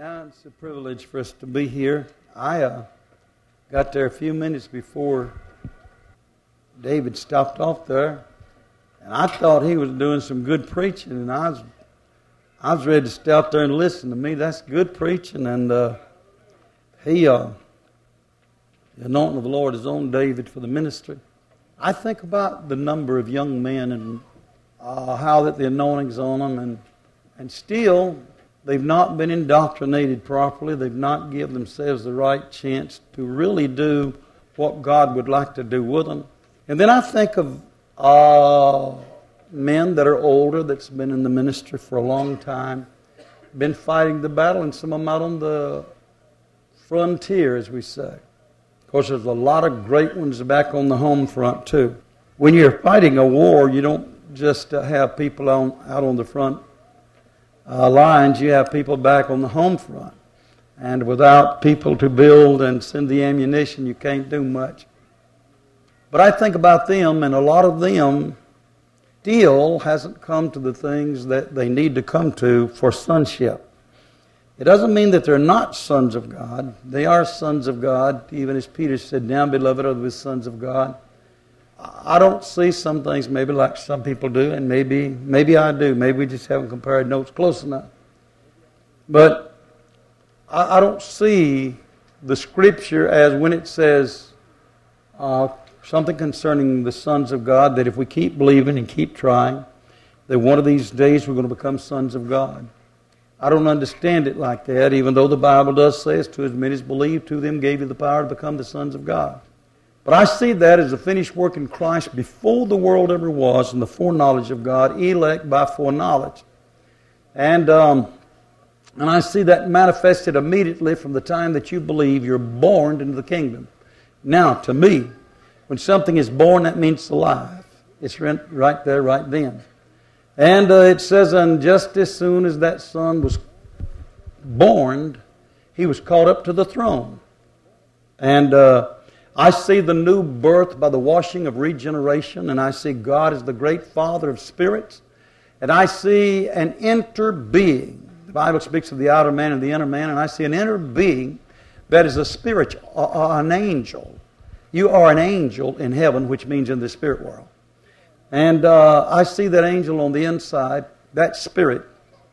Yeah, it's a privilege for us to be here. I got there a few minutes before David stopped off there, and I thought he was doing some good preaching, and I was ready to stay out there and listen. To me, that's good preaching, and the anointing of the Lord is on David for the ministry. I think about the number of young men and how that the anointing's on them, and still they've not been indoctrinated properly. They've not given themselves the right chance to really do what God would like to do with them. And then I think of men that are older, that's been in the ministry for a long time, been fighting the battle, and some of them out on the frontier, as we say. Of course, there's a lot of great ones back on the home front, too. When you're fighting a war, you don't just have people out on the front lines. You have people back on the home front. And without people to build and send the ammunition, you can't do much. But I think about them, and a lot of them still hasn't come to the things that they need to come to for sonship. It doesn't mean that they're not sons of God. They are sons of God, even as Peter said, "Now, beloved, are the sons of God." I don't see some things maybe like some people do, and maybe I do. Maybe we just haven't compared notes close enough. But I don't see the Scripture as when it says something concerning the sons of God, that if we keep believing and keep trying, that one of these days we're going to become sons of God. I don't understand it like that, even though the Bible does say, "As to as many as believe, to them gave you the power to become the sons of God." But I see that as a finished work in Christ before the world ever was, and the foreknowledge of God, elect by foreknowledge. And I see that manifested immediately from the time that you believe you're born into the kingdom. Now, to me, when something is born, that means it's alive. It's right there, right then. And it says, and just as soon as that son was born, he was caught up to the throne. And I see the new birth by the washing of regeneration, and I see God as the great Father of spirits, and I see an inner being. The Bible speaks of the outer man and the inner man, and I see an inner being that is a spirit, an angel. You are an angel in heaven, which means in the spirit world. And I see that angel on the inside, that spirit.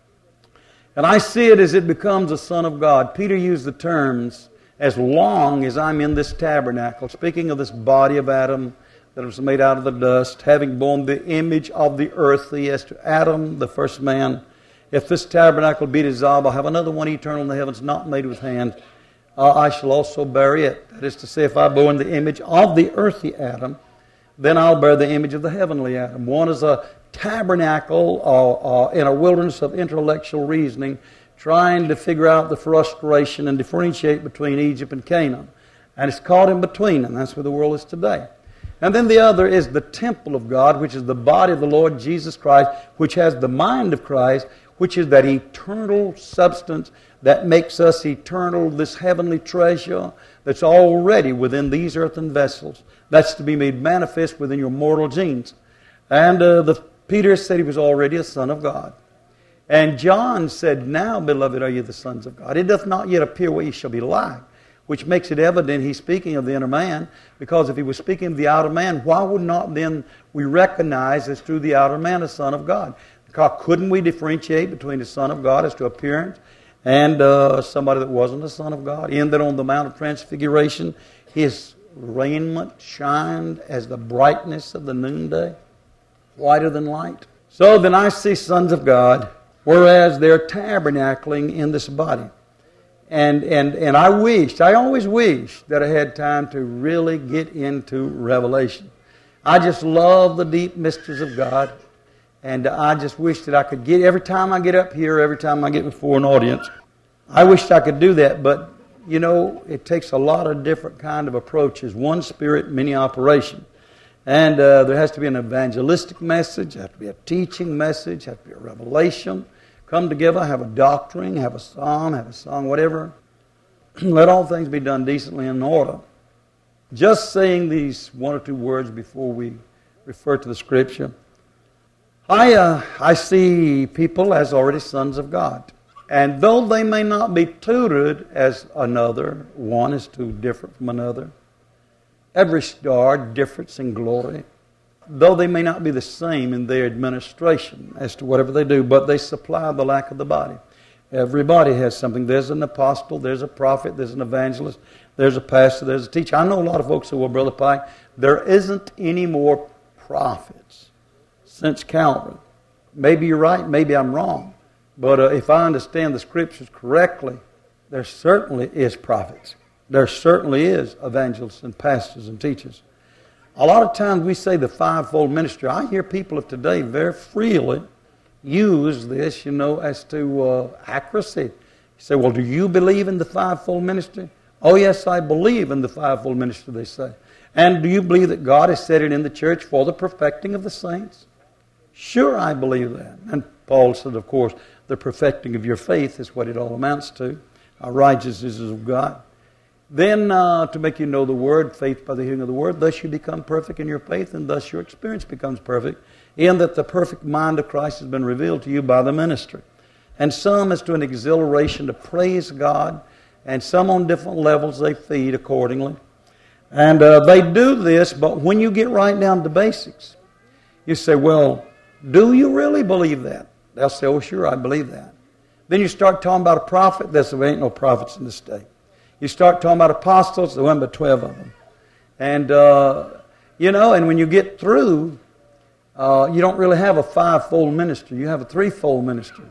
And I see it as it becomes a son of God. Peter used the terms, "as long as I'm in this tabernacle," speaking of this body of Adam that was made out of the dust, having borne the image of the earthly, as to Adam, the first man. "If this tabernacle be dissolved, I'll have another one eternal in the heavens, not made with hands. I shall also bear it." That is to say, if I bore in the image of the earthly Adam, then I'll bear the image of the heavenly Adam. One is a tabernacle in a wilderness of intellectual reasoning, trying to figure out the frustration and differentiate between Egypt and Canaan. And it's caught in between, and that's where the world is today. And then the other is the temple of God, which is the body of the Lord Jesus Christ, which has the mind of Christ, which is that eternal substance that makes us eternal, this heavenly treasure that's already within these earthen vessels. That's to be made manifest within your mortal genes. And Peter said he was already a son of God. And John said, "Now, beloved, are you the sons of God? It doth not yet appear what ye shall be like," which makes it evident he's speaking of the inner man, because if he was speaking of the outer man, why would not then we recognize as through the outer man a son of God? Because couldn't we differentiate between the son of God as to appearance and somebody that wasn't a son of God? In that on the Mount of Transfiguration, his raiment shined as the brightness of the noonday, whiter than light. So then I see sons of God, whereas they're tabernacling in this body. And I always wish that I had time to really get into Revelation. I just love the deep mysteries of God, and I just wish that I could get, every time I get up here, every time I get before an audience, I wished I could do that, but you know, it takes a lot of different kind of approaches. One spirit, many operations. And there has to be an evangelistic message, there has to be a teaching message, there has to be a revelation. Come together, have a doctrine, have a psalm, have a song, whatever. Let all things be done decently and in order. Just saying these one or two words before we refer to the Scripture. I see people as already sons of God. And though they may not be tutored as another, one is too different from another. Every star difference in glory. Though they may not be the same in their administration as to whatever they do, but they supply the lack of the body. Everybody has something. There's an apostle, there's a prophet, there's an evangelist, there's a pastor, there's a teacher. I know a lot of folks who will, Brother Pike, there isn't any more prophets since Calvary. Maybe you're right, maybe I'm wrong. But if I understand the Scriptures correctly, there certainly is prophets. There certainly is evangelists and pastors and teachers. A lot of times we say the fivefold ministry. I hear people of today very freely use this, as to accuracy. You say, well, do you believe in the fivefold ministry? Oh, yes, I believe in the fivefold ministry, they say. And do you believe that God has set it in the church for the perfecting of the saints? Sure, I believe that. And Paul said, of course, the perfecting of your faith is what it all amounts to. Our righteousness is of God. Then to make you know the Word, faith by the hearing of the Word, thus you become perfect in your faith, and thus your experience becomes perfect, in that the perfect mind of Christ has been revealed to you by the ministry. And some as to an exhilaration to praise God, and some on different levels they feed accordingly. And they do this, but when you get right down to the basics, you say, well, do you really believe that? They'll say, oh, sure, I believe that. Then you start talking about a prophet. There ain't no prophets in this day. You start talking about apostles. There weren't but 12 of them. And, and when you get through, you don't really have a fivefold ministry. You have a threefold ministry.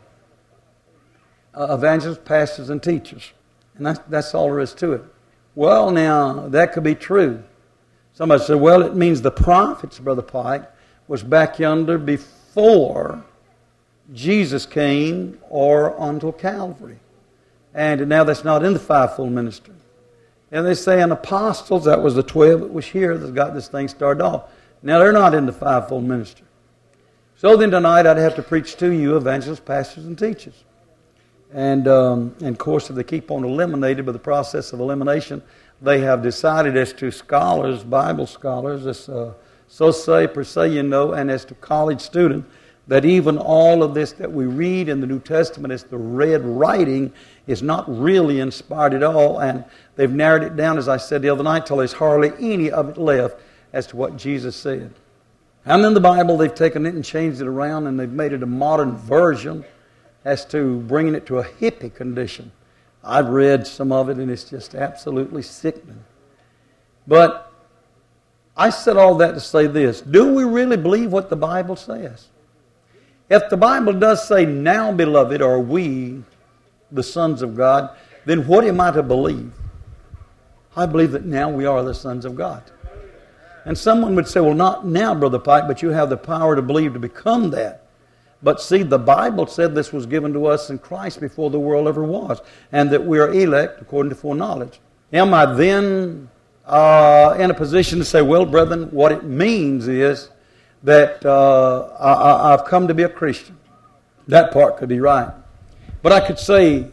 Evangelists, pastors, and teachers. And that's all there is to it. Well, now, that could be true. Somebody said, well, it means the prophets, Brother Pike, was back yonder before Jesus came or until Calvary. And now that's not in the fivefold ministry. And they say in apostles, that was the 12 that was here that got this thing started off. Now they're not in the fivefold ministry. So then tonight I'd have to preach to you evangelists, pastors, and teachers. And of course, if they keep on eliminated by the process of elimination, they have decided as to scholars, Bible scholars, as so say, per se, and as to college students, that even all of this that we read in the New Testament as the red writing is not really inspired at all. And they've narrowed it down, as I said the other night, till there's hardly any of it left as to what Jesus said. And in the Bible, they've taken it and changed it around, and they've made it a modern version as to bringing it to a hippie condition. I've read some of it, and it's just absolutely sickening. But I said all that to say this. Do we really believe what the Bible says? If the Bible does say, now, beloved, are we the sons of God, then what am I to believe? I believe that now we are the sons of God. And someone would say, well, not now, Brother Pike, but you have the power to believe to become that. But see, the Bible said this was given to us in Christ before the world ever was, and that we are elect according to foreknowledge. Am I then in a position to say, well, brethren, what it means is that I've come to be a Christian? That part could be right. But I could say,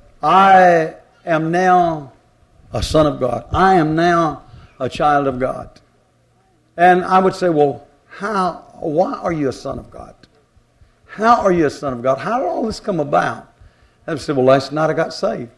I am now a son of God. I am now a child of God. And I would say, well, why are you a son of God? How are you a son of God? How did all this come about? I would say, well, last night I got saved.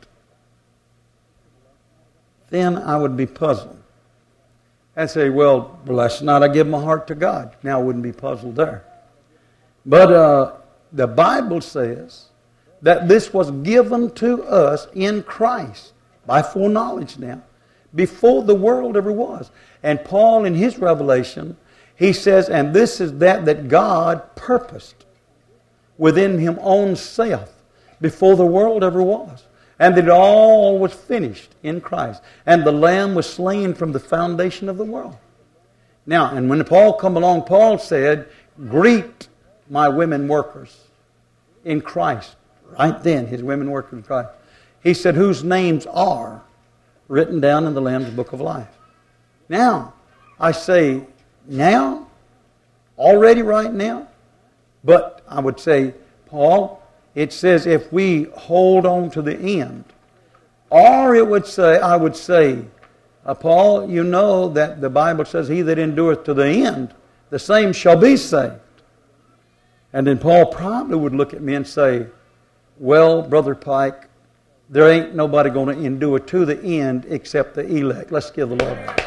Then I would be puzzled. I'd say, well, last night I gave my heart to God. Now I wouldn't be puzzled there. But the Bible says that this was given to us in Christ by foreknowledge now, before the world ever was. And Paul, in his revelation, he says, and this is that God purposed within him own self before the world ever was. And that it all was finished in Christ. And the Lamb was slain from the foundation of the world. Now, and when Paul come along, Paul said, greet my women workers in Christ. Right then, his women workers in Christ. He said, whose names are written down in the Lamb's book of life. Now, I say, now? Already right now? But I would say, Paul, it says if we hold on to the end. Or it would say, I would say, Paul, you know that the Bible says, he that endureth to the end, the same shall be saved. And then Paul probably would look at me and say, Well, Brother Pike, there ain't nobody going to endure to the end except the elect. Let's give the Lord a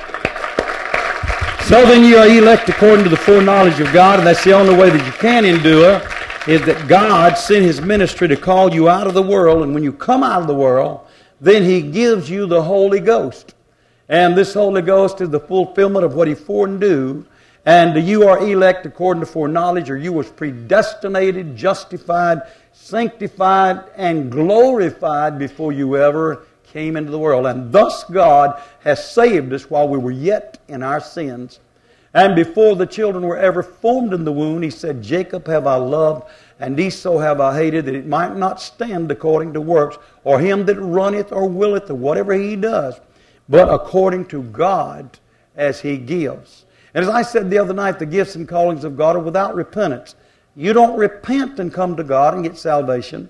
hand. So then you are elect according to the foreknowledge of God, and that's the only way that you can endure, is that God sent His ministry to call you out of the world, and when you come out of the world, then He gives you the Holy Ghost. And this Holy Ghost is the fulfillment of what He foreknew. And you are elect according to foreknowledge, or you was predestinated, justified, sanctified, and glorified before you ever came into the world. And thus God has saved us while we were yet in our sins. And before the children were ever formed in the womb, He said, Jacob have I loved, and Esau have I hated, that it might not stand according to works, or him that runneth or willeth, or whatever he does, but according to God as He gives. And as I said the other night, the gifts and callings of God are without repentance. You don't repent and come to God and get salvation.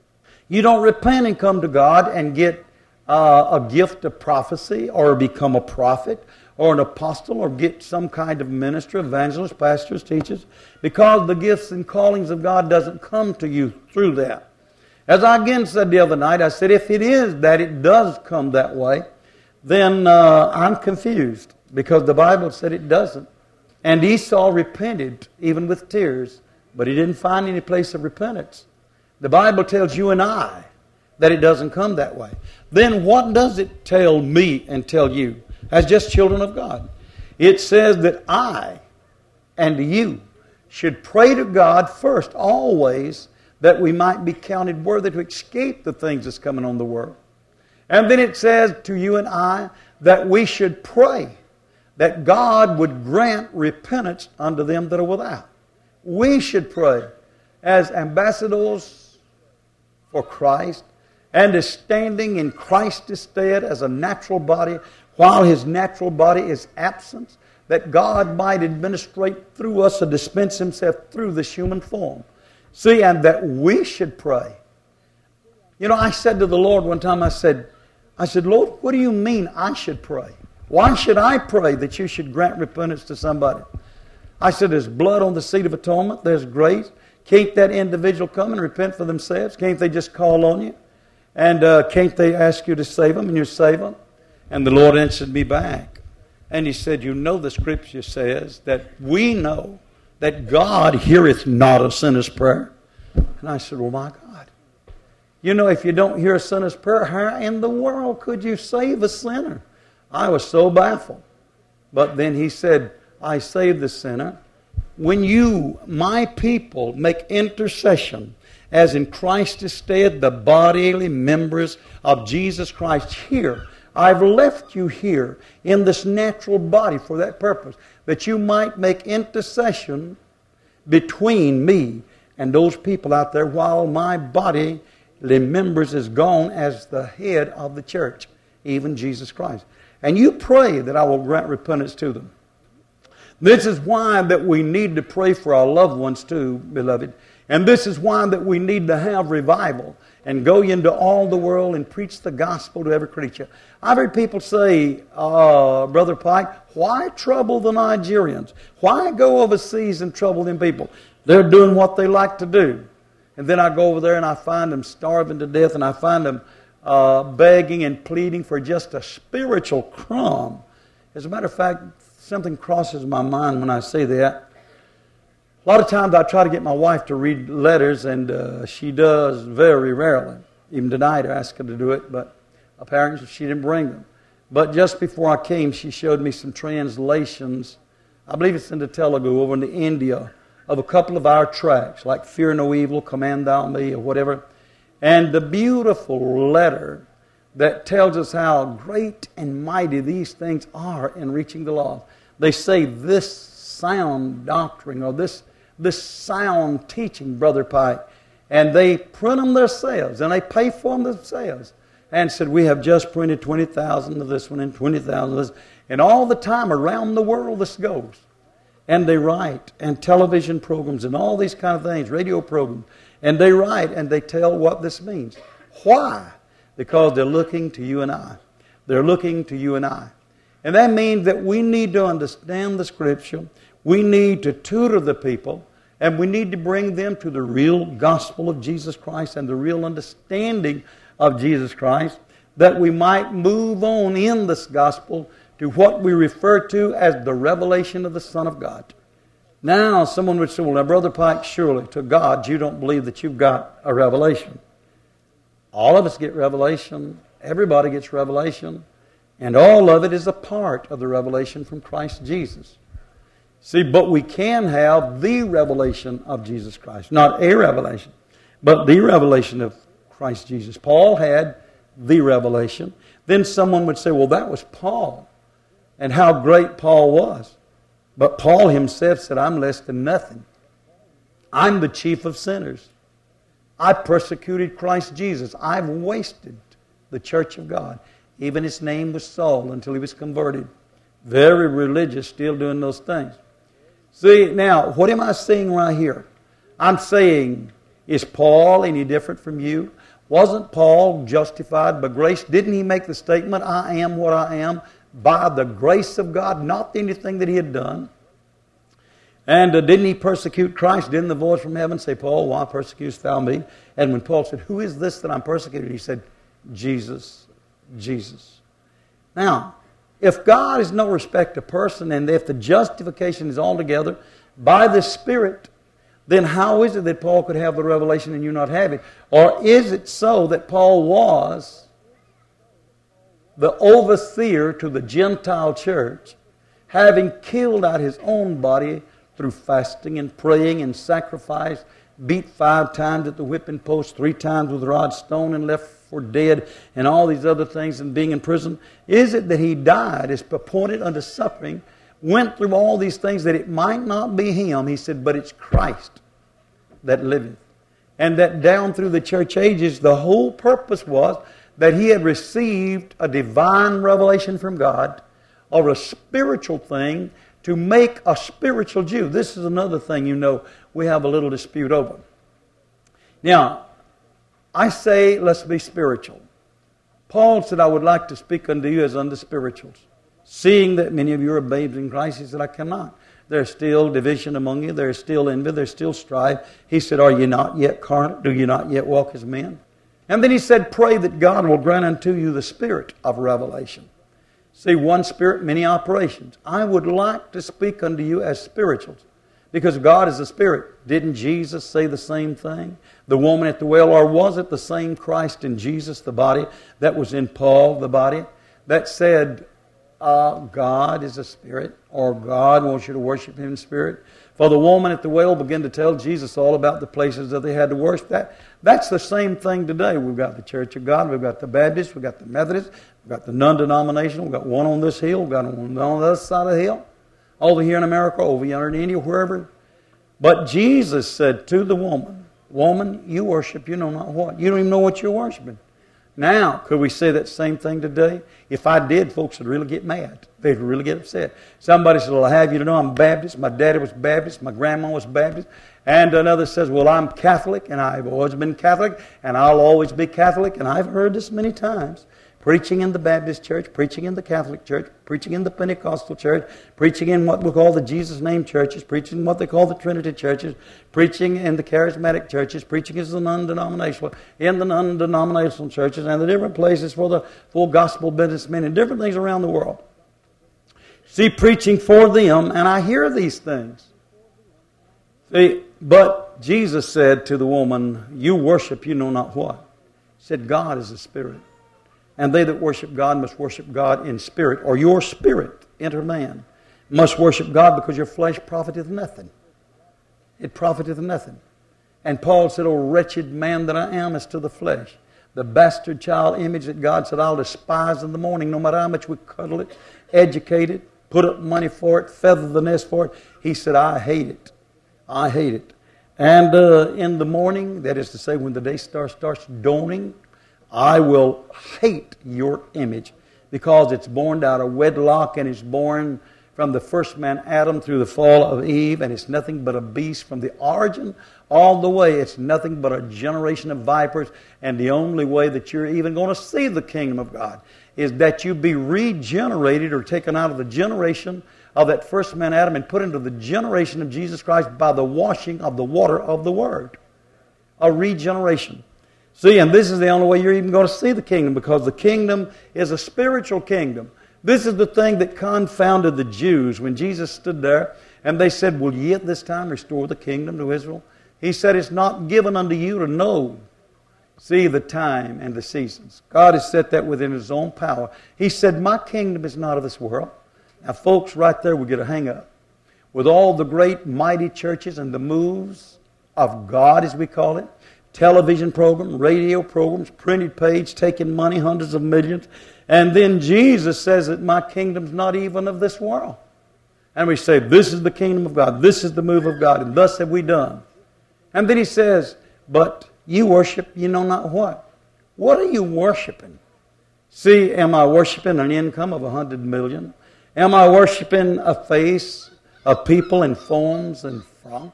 You don't repent and come to God and get a gift of prophecy, or become a prophet, or an apostle, or get some kind of minister, evangelist, pastors, teachers, because the gifts and callings of God doesn't come to you through that. As I again said the other night, I said if it is that it does come that way, then I'm confused, because the Bible said it doesn't. And Esau repented, even with tears, but he didn't find any place of repentance. The Bible tells you and I that it doesn't come that way. Then what does it tell me and tell you as just children of God? It says that I and you should pray to God first, always, that we might be counted worthy to escape the things that's coming on the world. And then it says to you and I that we should pray that God would grant repentance unto them that are without. We should pray as ambassadors for Christ, and as standing in Christ's stead as a natural body, while His natural body is absent, that God might administrate through us and dispense Himself through this human form. See, and that we should pray. You know, I said to the Lord one time, I said, Lord, what do you mean I should pray? Why should I pray that you should grant repentance to somebody? I said, there's blood on the seat of atonement. There's grace. Can't that individual come and repent for themselves? Can't they just call on you? And can't they ask you to save them, and you save them? And the Lord answered me back. And He said, you know the Scripture says that we know that God heareth not a sinner's prayer. And I said, well, my God. You know, if you don't hear a sinner's prayer, how in the world could you save a sinner? I was so baffled. But then He said, I save the sinner when you, my people, make intercession, as in Christ's stead, the bodily members of Jesus Christ here. I've left you here in this natural body for that purpose, that you might make intercession between me and those people out there, while my body, the members, is gone as the head of the church, even Jesus Christ. And you pray that I will grant repentance to them. This is why that we need to pray for our loved ones too, beloved. And this is why that we need to have revival and go into all the world and preach the gospel to every creature. I've heard people say, Brother Pike, why trouble the Nigerians? Why go overseas and trouble them people? They're doing what they like to do. And then I go over there and I find them starving to death, and I find them begging and pleading for just a spiritual crumb. As a matter of fact, something crosses my mind when I say that. A lot of times I try to get my wife to read letters, and she does very rarely. Even tonight I asked her to do it, but apparently she didn't bring them. But just before I came, she showed me some translations. I believe it's into Telugu, over into India, of a couple of our tracts, like Fear No Evil, Command Thou Me, or whatever. And the beautiful letter that tells us how great and mighty these things are in reaching the lost. They say this sound doctrine, or this sound teaching, Brother Pike, and they print them themselves, and they pay for them themselves, and said, we have just printed 20,000 of this one and 20,000 of this, and all the time around the world this goes. And they write, and television programs and all these kind of things, radio programs, and they write and they tell what this means. Why? Because they're looking to you and I. They're looking to you and I. And that means that we need to understand the Scripture. We need to tutor the people. And we need to bring them to the real gospel of Jesus Christ and the real understanding of Jesus Christ, that we might move on in this gospel to what we refer to as the revelation of the Son of God. Now, someone would say, well, now, Brother Pike, surely to God you don't believe that you've got a revelation. All of us get revelation. Everybody gets revelation. And all of it is a part of the revelation from Christ Jesus. See, but we can have the revelation of Jesus Christ. Not a revelation, but the revelation of Christ Jesus. Paul had the revelation. Then someone would say, well, that was Paul. And how great Paul was. But Paul himself said, I'm less than nothing. I'm the chief of sinners. I persecuted Christ Jesus. I've wasted the church of God. Even his name was Saul until he was converted. Very religious, still doing those things. See, now, what am I saying right here? I'm saying, is Paul any different from you? Wasn't Paul justified by grace? Didn't he make the statement, I am what I am by the grace of God, not anything that he had done? And didn't he persecute Christ? Didn't the voice from heaven say, Paul, why persecutest thou me? And when Paul said, who is this that I'm persecuting? He said, Jesus, Jesus. Now, if God is no respect to person, and if the justification is altogether by the Spirit, then how is it that Paul could have the revelation and you not have it? Or is it so that Paul was the overseer to the Gentile church, having killed out his own body through fasting and praying and sacrifice, beat 5 times at the whipping post, 3 times with a rod, stone and left for dead, and all these other things, and being in prison? Is it that he died, is appointed unto suffering, went through all these things that it might not be him? He said, but it's Christ that liveth. And that down through the church ages, the whole purpose was that he had received a divine revelation from God, or a spiritual thing, to make a spiritual Jew. This is another thing, you know, we have a little dispute over. Now, I say, let's be spiritual. Paul said, I would like to speak unto you as unto spirituals. Seeing that many of you are babes in Christ, he said, I cannot. There's still division among you. There's still envy. There's still strife. He said, are you not yet carnal? Do you not yet walk as men? And then he said, pray that God will grant unto you the spirit of revelation. See, one spirit, many operations. I would like to speak unto you as spirituals, because God is a spirit. Didn't Jesus say the same thing? The woman at the well, or was it the same Christ in Jesus, the body, that was in Paul, the body, that said, God is a spirit, or God wants you to worship Him in spirit? For the woman at the well began to tell Jesus all about the places that they had to worship. That's the same thing today. We've got the Church of God, we've got the Baptists, we've got the Methodists, we've got the non-denominational, we've got one on this hill, we've got one on the other side of the hill, over here in America, over yonder in India, wherever. But Jesus said to the woman, woman, you worship you know not what. You don't even know what you're worshiping. Now, could we say that same thing today? If I did, folks would really get mad. They'd really get upset. Somebody said, well, I have you to know I'm Baptist. My daddy was Baptist. My grandma was Baptist. And another says, well, I'm Catholic, and I've always been Catholic, and I'll always be Catholic. And I've heard this many times. Preaching in the Baptist church, preaching in the Catholic church, preaching in the Pentecostal church, preaching in what we call the Jesus name churches, preaching in what they call the Trinity churches, preaching in the charismatic churches, preaching in the non-denominational churches, and the different places for the full gospel businessmen and different things around the world. See, preaching for them, and I hear these things. See, but Jesus said to the woman, you worship you know not what. He said, God is a spirit. And they that worship God must worship God in spirit, or your spirit, enter man, must worship God, because your flesh profiteth nothing. It profiteth nothing. And Paul said, O wretched man that I am as to the flesh. The bastard child image that God said, I'll despise in the morning, no matter how much we cuddle it, educate it, put up money for it, feather the nest for it. He said, I hate it. I hate it. And in the morning, that is to say, when the day starts dawning, I will hate your image, because it's born out of wedlock, and it's born from the first man Adam through the fall of Eve, and it's nothing but a beast from the origin all the way. It's nothing but a generation of vipers, and the only way that you're even going to see the kingdom of God is that you be regenerated or taken out of the generation of that first man Adam and put into the generation of Jesus Christ by the washing of the water of the Word. A regeneration. See, and this is the only way you're even going to see the kingdom, because the kingdom is a spiritual kingdom. This is the thing that confounded the Jews when Jesus stood there and they said, will ye at this time restore the kingdom to Israel? He said, it's not given unto you to know, see the time and the seasons. God has set that within His own power. He said, my kingdom is not of this world. Now, folks, right there we get a hang-up. With all the great mighty churches and the moves of God, as we call it, television programs, radio programs, printed page, taking money, hundreds of millions, and then Jesus says that my kingdom's not even of this world. And we say, this is the kingdom of God, this is the move of God, and thus have we done. And then He says, but you worship you know not what. What are you worshiping? See, am I worshiping an income of 100 million? Am I worshiping a face of people in forms and frocks?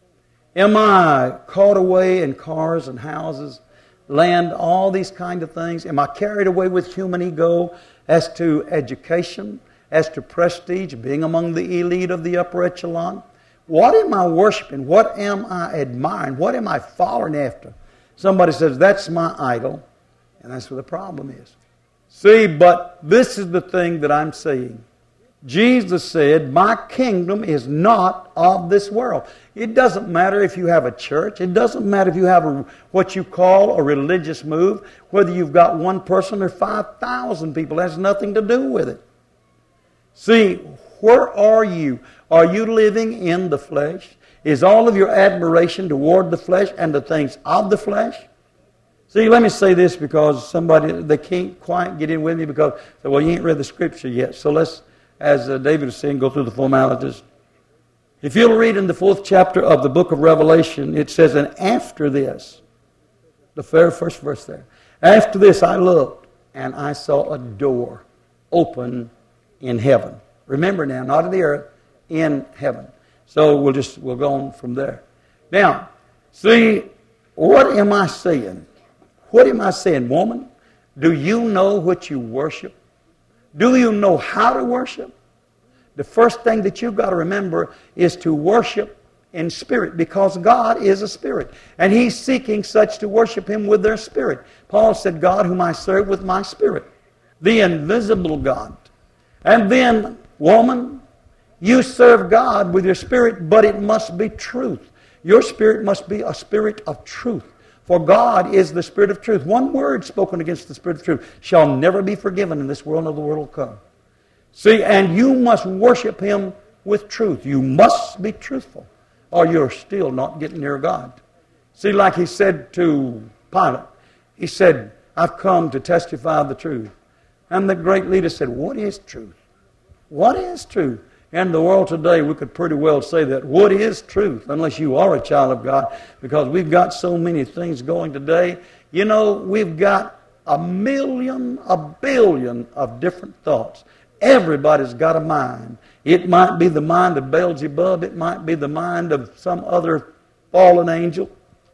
Am I caught away in cars and houses, land, all these kind of things? Am I carried away with human ego as to education, as to prestige, being among the elite of the upper echelon? What am I worshiping? What am I admiring? What am I following after? Somebody says, that's my idol. And that's where the problem is. See, but this is the thing that I'm saying. Jesus said, my kingdom is not of this world. It doesn't matter if you have a church. It doesn't matter if you have what you call a religious move. Whether you've got one person or 5,000 people, it has nothing to do with it. See, where are you? Are you living in the flesh? Is all of your admiration toward the flesh and the things of the flesh? See, let me say this, because they can't quite get in with me because, well, you ain't read the Scripture yet. So let's, as David was saying, go through the formalities. If you'll read in the 4th chapter of the book of Revelation, it says, and after this, the very first verse there, after this I looked, and I saw a door open in heaven. Remember now, not in the earth, in heaven. So we'll go on from there. Now, see, what am I saying? What am I saying, woman? Do you know what you worship? Do you know how to worship? The first thing that you've got to remember is to worship in spirit, because God is a spirit. And He's seeking such to worship Him with their spirit. Paul said, God whom I serve with my spirit. The invisible God. And then, woman, you serve God with your spirit, but it must be truth. Your spirit must be a spirit of truth. For God is the Spirit of truth. One word spoken against the Spirit of truth shall never be forgiven in this world, nor the world will come. See, and you must worship Him with truth. You must be truthful, or you're still not getting near God. See, like He said to Pilate, He said, I've come to testify the truth. And the great leader said, what is truth? What is truth? In the world today, we could pretty well say that. What is truth? Unless you are a child of God, because we've got so many things going today. You know, we've got a billion of different thoughts. Everybody's got a mind. It might be the mind of Beelzebub. It might be the mind of some other fallen angel.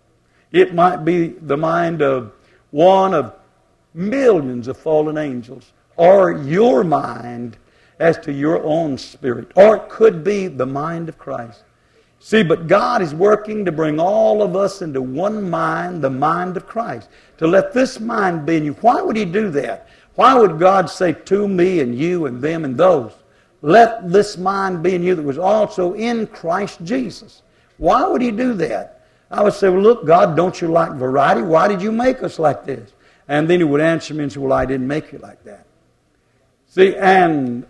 It might be the mind of one of millions of fallen angels. Or your mind as to your own spirit. Or it could be the mind of Christ. See, but God is working to bring all of us into one mind, the mind of Christ. To let this mind be in you. Why would He do that? Why would God say to me and you and them and those, let this mind be in you that was also in Christ Jesus? Why would He do that? I would say, well, look, God, don't you like variety? Why did you make us like this? And then He would answer me and say, well, I didn't make you like that. See, and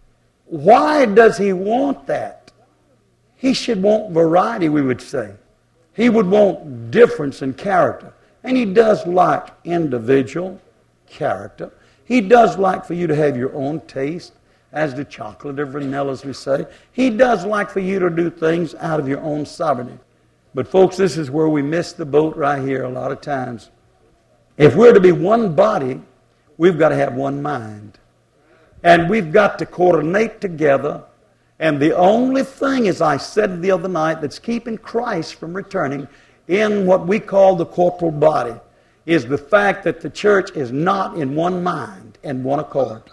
why does He want that? He should want variety, we would say. He would want difference in character. And He does like individual character. He does like for you to have your own taste, as do chocolate or vanilla, as we say. He does like for you to do things out of your own sovereignty. But folks, this is where we miss the boat right here a lot of times. If we're to be one body, we've got to have one mind. And we've got to coordinate together. And the only thing, as I said the other night, that's keeping Christ from returning in what we call the corporal body is the fact that the church is not in one mind and one accord.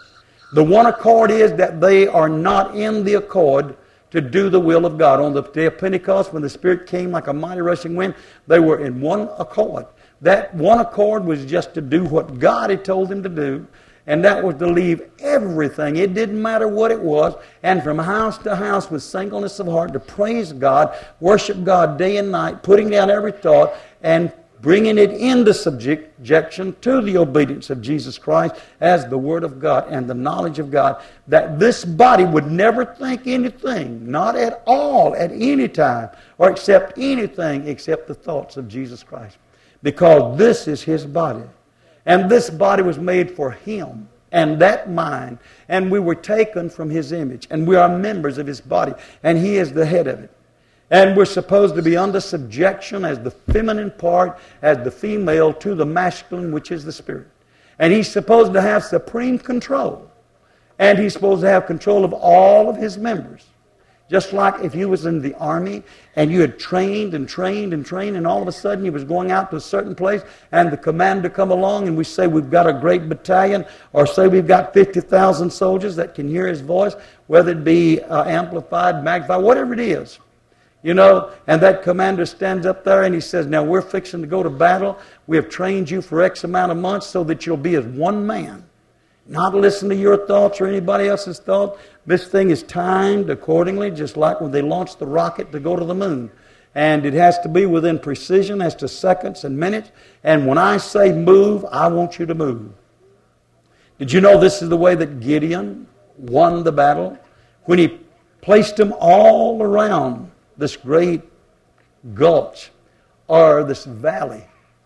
The one accord is that they are not in the accord to do the will of God. On the day of Pentecost, when the Spirit came like a mighty rushing wind, they were in one accord. That one accord was just to do what God had told them to do, and that was to leave everything. It didn't matter what it was, and from house to house with singleness of heart to praise God, worship God day and night, putting down every thought, and bringing it into subjection to the obedience of Jesus Christ as the Word of God and the knowledge of God, that this body would never think anything, not at all, at any time, or accept anything except the thoughts of Jesus Christ. Because this is His body. And this body was made for Him and that mind. And we were taken from His image. And we are members of His body. And He is the head of it. And we're supposed to be under subjection as the feminine part, as the female, to the masculine, which is the Spirit. And He's supposed to have supreme control. And He's supposed to have control of all of His members. Just like if you was in the army and you had trained and trained and trained, and all of a sudden you was going out to a certain place and the commander come along and we say we've got a great battalion, or say we've got 50,000 soldiers that can hear his voice, whether it be amplified, magnified, whatever it is. You know, and that commander stands up there and he says, now we're fixing to go to battle. We have trained you for X amount of months so that you'll be as one man. Not listen to your thoughts or anybody else's thoughts. This thing is timed accordingly, just like when they launched the rocket to go to the moon. And it has to be within precision as to seconds and minutes. And when I say move, I want you to move. Did you know this is the way that Gideon won the battle? When he placed them all around this great gulch or this valley,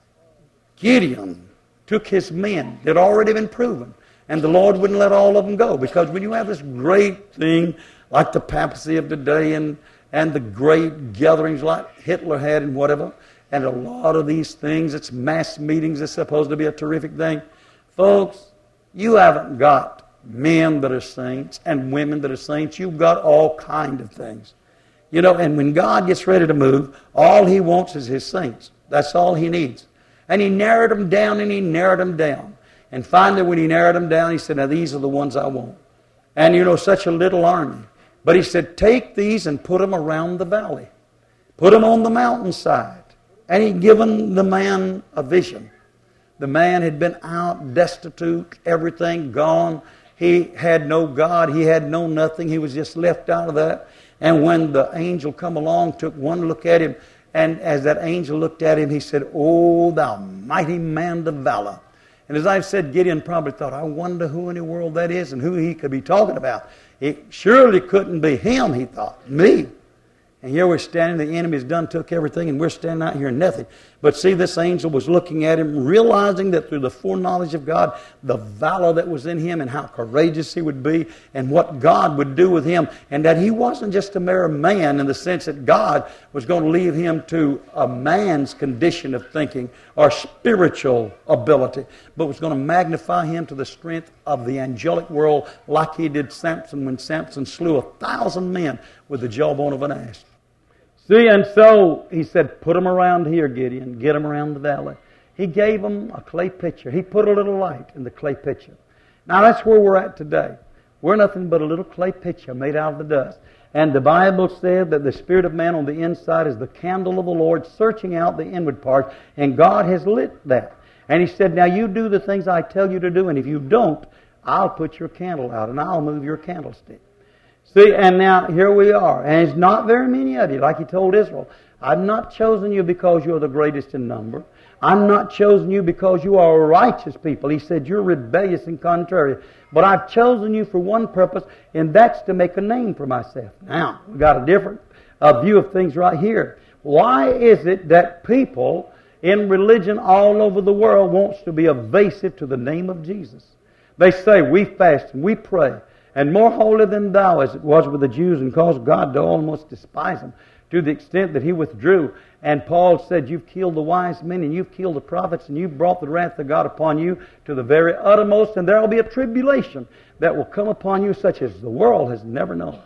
Gideon took his men that had already been proven. And the Lord wouldn't let all of them go. Because when you have this great thing like the papacy of today and the great gatherings like Hitler had and whatever, and a lot of these things, it's mass meetings, it's supposed to be a terrific thing. Folks, you haven't got men that are saints and women that are saints. You've got all kind of things. You know, and when God gets ready to move, all He wants is His saints. That's all He needs. And He narrowed them down and He narrowed them down. And finally, when He narrowed them down, He said, now these are the ones I want. And you know, such a little army. But He said, take these and put them around the valley. Put them on the mountainside. And He'd given the man a vision. The man had been out, destitute, everything gone. He had no God. He had no nothing. He was just left out of that. And when the angel come along, took one look at him, and as that angel looked at him, he said, oh, thou mighty man of valor. And as I've said, Gideon probably thought, I wonder who in the world that is and who he could be talking about. It surely couldn't be him, he thought. Me. And here we're standing, the enemy's done took everything, and we're standing out here and nothing. But see, this angel was looking at him, realizing that through the foreknowledge of God, the valor that was in him and how courageous he would be and what God would do with him, and that he wasn't just a mere man in the sense that God was going to leave him to a man's condition of thinking or spiritual ability, but was going to magnify him to the strength of the angelic world like He did Samson when Samson slew 1,000 men with the jawbone of an ass. See, and so He said, put them around here, Gideon. Get them around the valley. He gave them a clay pitcher. He put a little light in the clay pitcher. Now that's where we're at today. We're nothing but a little clay pitcher made out of the dust. And the Bible said that the spirit of man on the inside is the candle of the Lord searching out the inward parts. And God has lit that. And He said, now you do the things I tell you to do. And if you don't, I'll put your candle out and I'll move your candlestick. See, and now here we are. And it's not very many of you, like He told Israel. I've not chosen you because you're the greatest in number. I'm not chosen you because you are a righteous people. He said, you're rebellious and contrary. But I've chosen you for one purpose, and that's to make a name for myself. Now, we've got a different view of things right here. Why is it that people in religion all over the world wants to be evasive to the name of Jesus? They say, we fast and we pray, and more holy than thou, as it was with the Jews, and caused God to almost despise them, to the extent that He withdrew. And Paul said, you've killed the wise men, and you've killed the prophets, and you've brought the wrath of God upon you to the very uttermost, and there will be a tribulation that will come upon you such as the world has never known.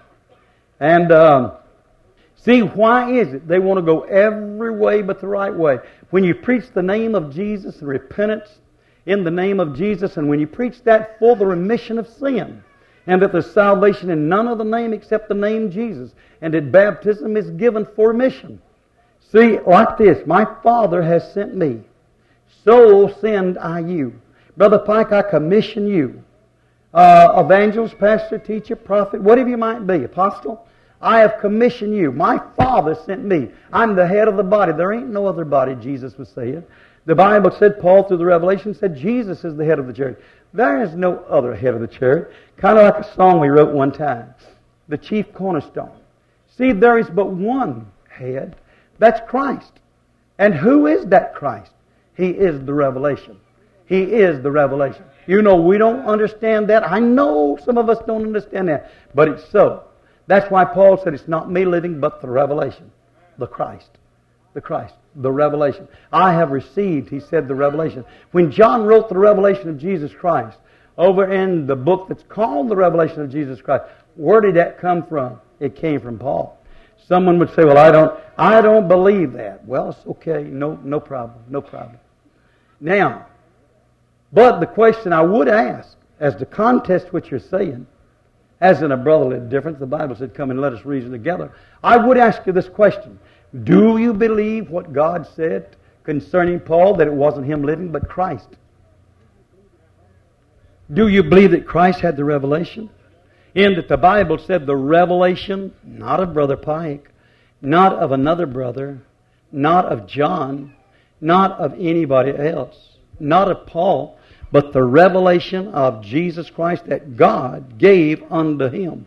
And see, why is it they want to go every way but the right way? When you preach the name of Jesus and repentance, in the name of Jesus, and when you preach that for the remission of sin, and that there's salvation in none other name except the name Jesus, and that baptism is given for remission. See, like this, my Father has sent me, so send I you. Brother Pike, I commission you. Evangelist, pastor, teacher, prophet, whatever you might be, apostle, I have commissioned you. My Father sent me. I'm the head of the body. There ain't no other body, Jesus was saying. The Bible said, Paul through the Revelation said, Jesus is the head of the church. There is no other head of the church. Kind of like a song we wrote one time. The chief cornerstone. See, there is but one head. That's Christ. And who is that Christ? He is the revelation. He is the revelation. You know, we don't understand that. I know some of us don't understand that. But it's so. That's why Paul said it's not me living, but the revelation. The Christ. The Christ. The revelation. I have received, he said, the revelation. When John wrote the revelation of Jesus Christ, over in the book that's called the Revelation of Jesus Christ, where did that come from? It came from Paul. Someone would say, well, I don't believe that. Well, it's okay. No problem. No problem. Now, but the question I would ask, as to contest what you're saying, as in a brotherly difference, the Bible said, come and let us reason together. I would ask you this question. Do you believe what God said concerning Paul, that it wasn't him living, but Christ? Do you believe that Christ had the revelation? In that the Bible said the revelation, not of Brother Pike, not of another brother, not of John, not of anybody else, not of Paul, but the revelation of Jesus Christ that God gave unto him.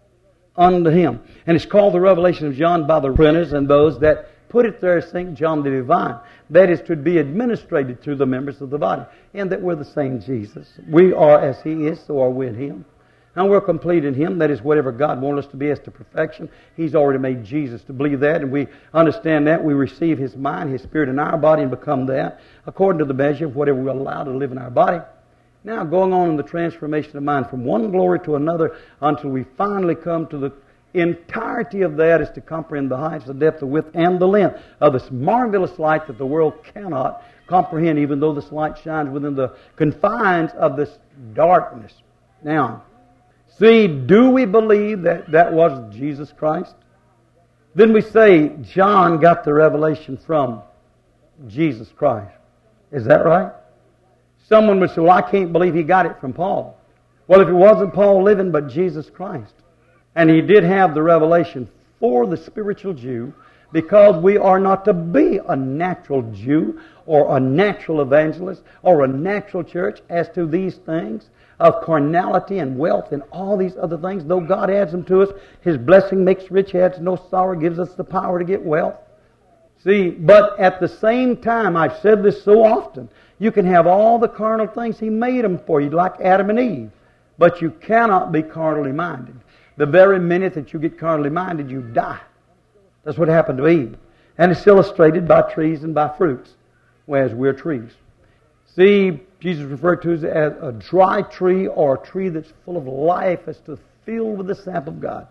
Unto him. And it's called the revelation of John by the printers and those that put it there as St. John the Divine. That is to be administrated through the members of the body. And that we're the same Jesus. We are as He is, so are we in Him. And we're complete in Him. That is whatever God wants us to be as to perfection. He's already made Jesus to believe that. And we understand that. We receive His mind, His Spirit in our body and become that according to the measure of whatever we're allowed to live in our body. Now, going on in the transformation of mind from one glory to another until we finally come to the entirety of that is to comprehend the height, the depth, the width, and the length of this marvelous light that the world cannot comprehend, even though this light shines within the confines of this darkness. Now, see, do we believe that that was Jesus Christ? Then we say John got the revelation from Jesus Christ. Is that right? Someone would say, well, I can't believe he got it from Paul. Well, if it wasn't Paul living, but Jesus Christ. And he did have the revelation for the spiritual Jew, because we are not to be a natural Jew or a natural evangelist or a natural church as to these things of carnality and wealth and all these other things. Though God adds them to us, His blessing makes rich, adds no sorrow, gives us the power to get wealth. See, but at the same time, I've said this so often, you can have all the carnal things He made them for you, like Adam and Eve, but you cannot be carnally minded. The very minute that you get carnally minded, you die. That's what happened to Eve. And it's illustrated by trees and by fruits, whereas we're trees. See, Jesus referred to it as a dry tree or a tree that's full of life, as to filled with the sap of God.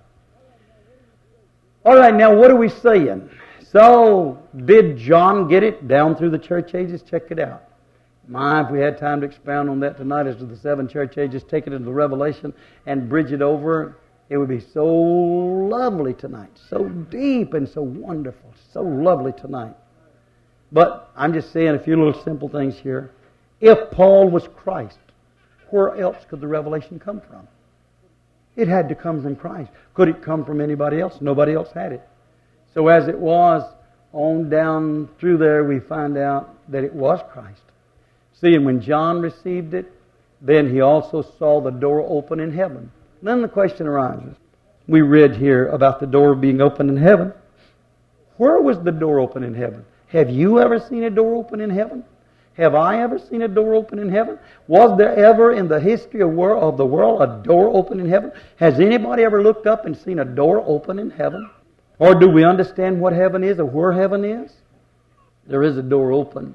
All right, now what are we saying? So, did John get it down through the church ages? Check it out. My, if we had time to expound on that tonight as to the 7 church ages, take it into the Revelation and bridge it over, it would be so lovely tonight. So deep and so wonderful. So lovely tonight. But I'm just saying a few little simple things here. If Paul was Christ, where else could the revelation come from? It had to come from Christ. Could it come from anybody else? Nobody else had it. So as it was on down through there, we find out that it was Christ. See, and when John received it, then he also saw the door open in heaven. Then the question arises. We read here about the door being open in heaven. Where was the door open in heaven? Have you ever seen a door open in heaven? Have I ever seen a door open in heaven? Was there ever in the history of the world a door open in heaven? Has anybody ever looked up and seen a door open in heaven? Or do we understand what heaven is or where heaven is? There is a door open.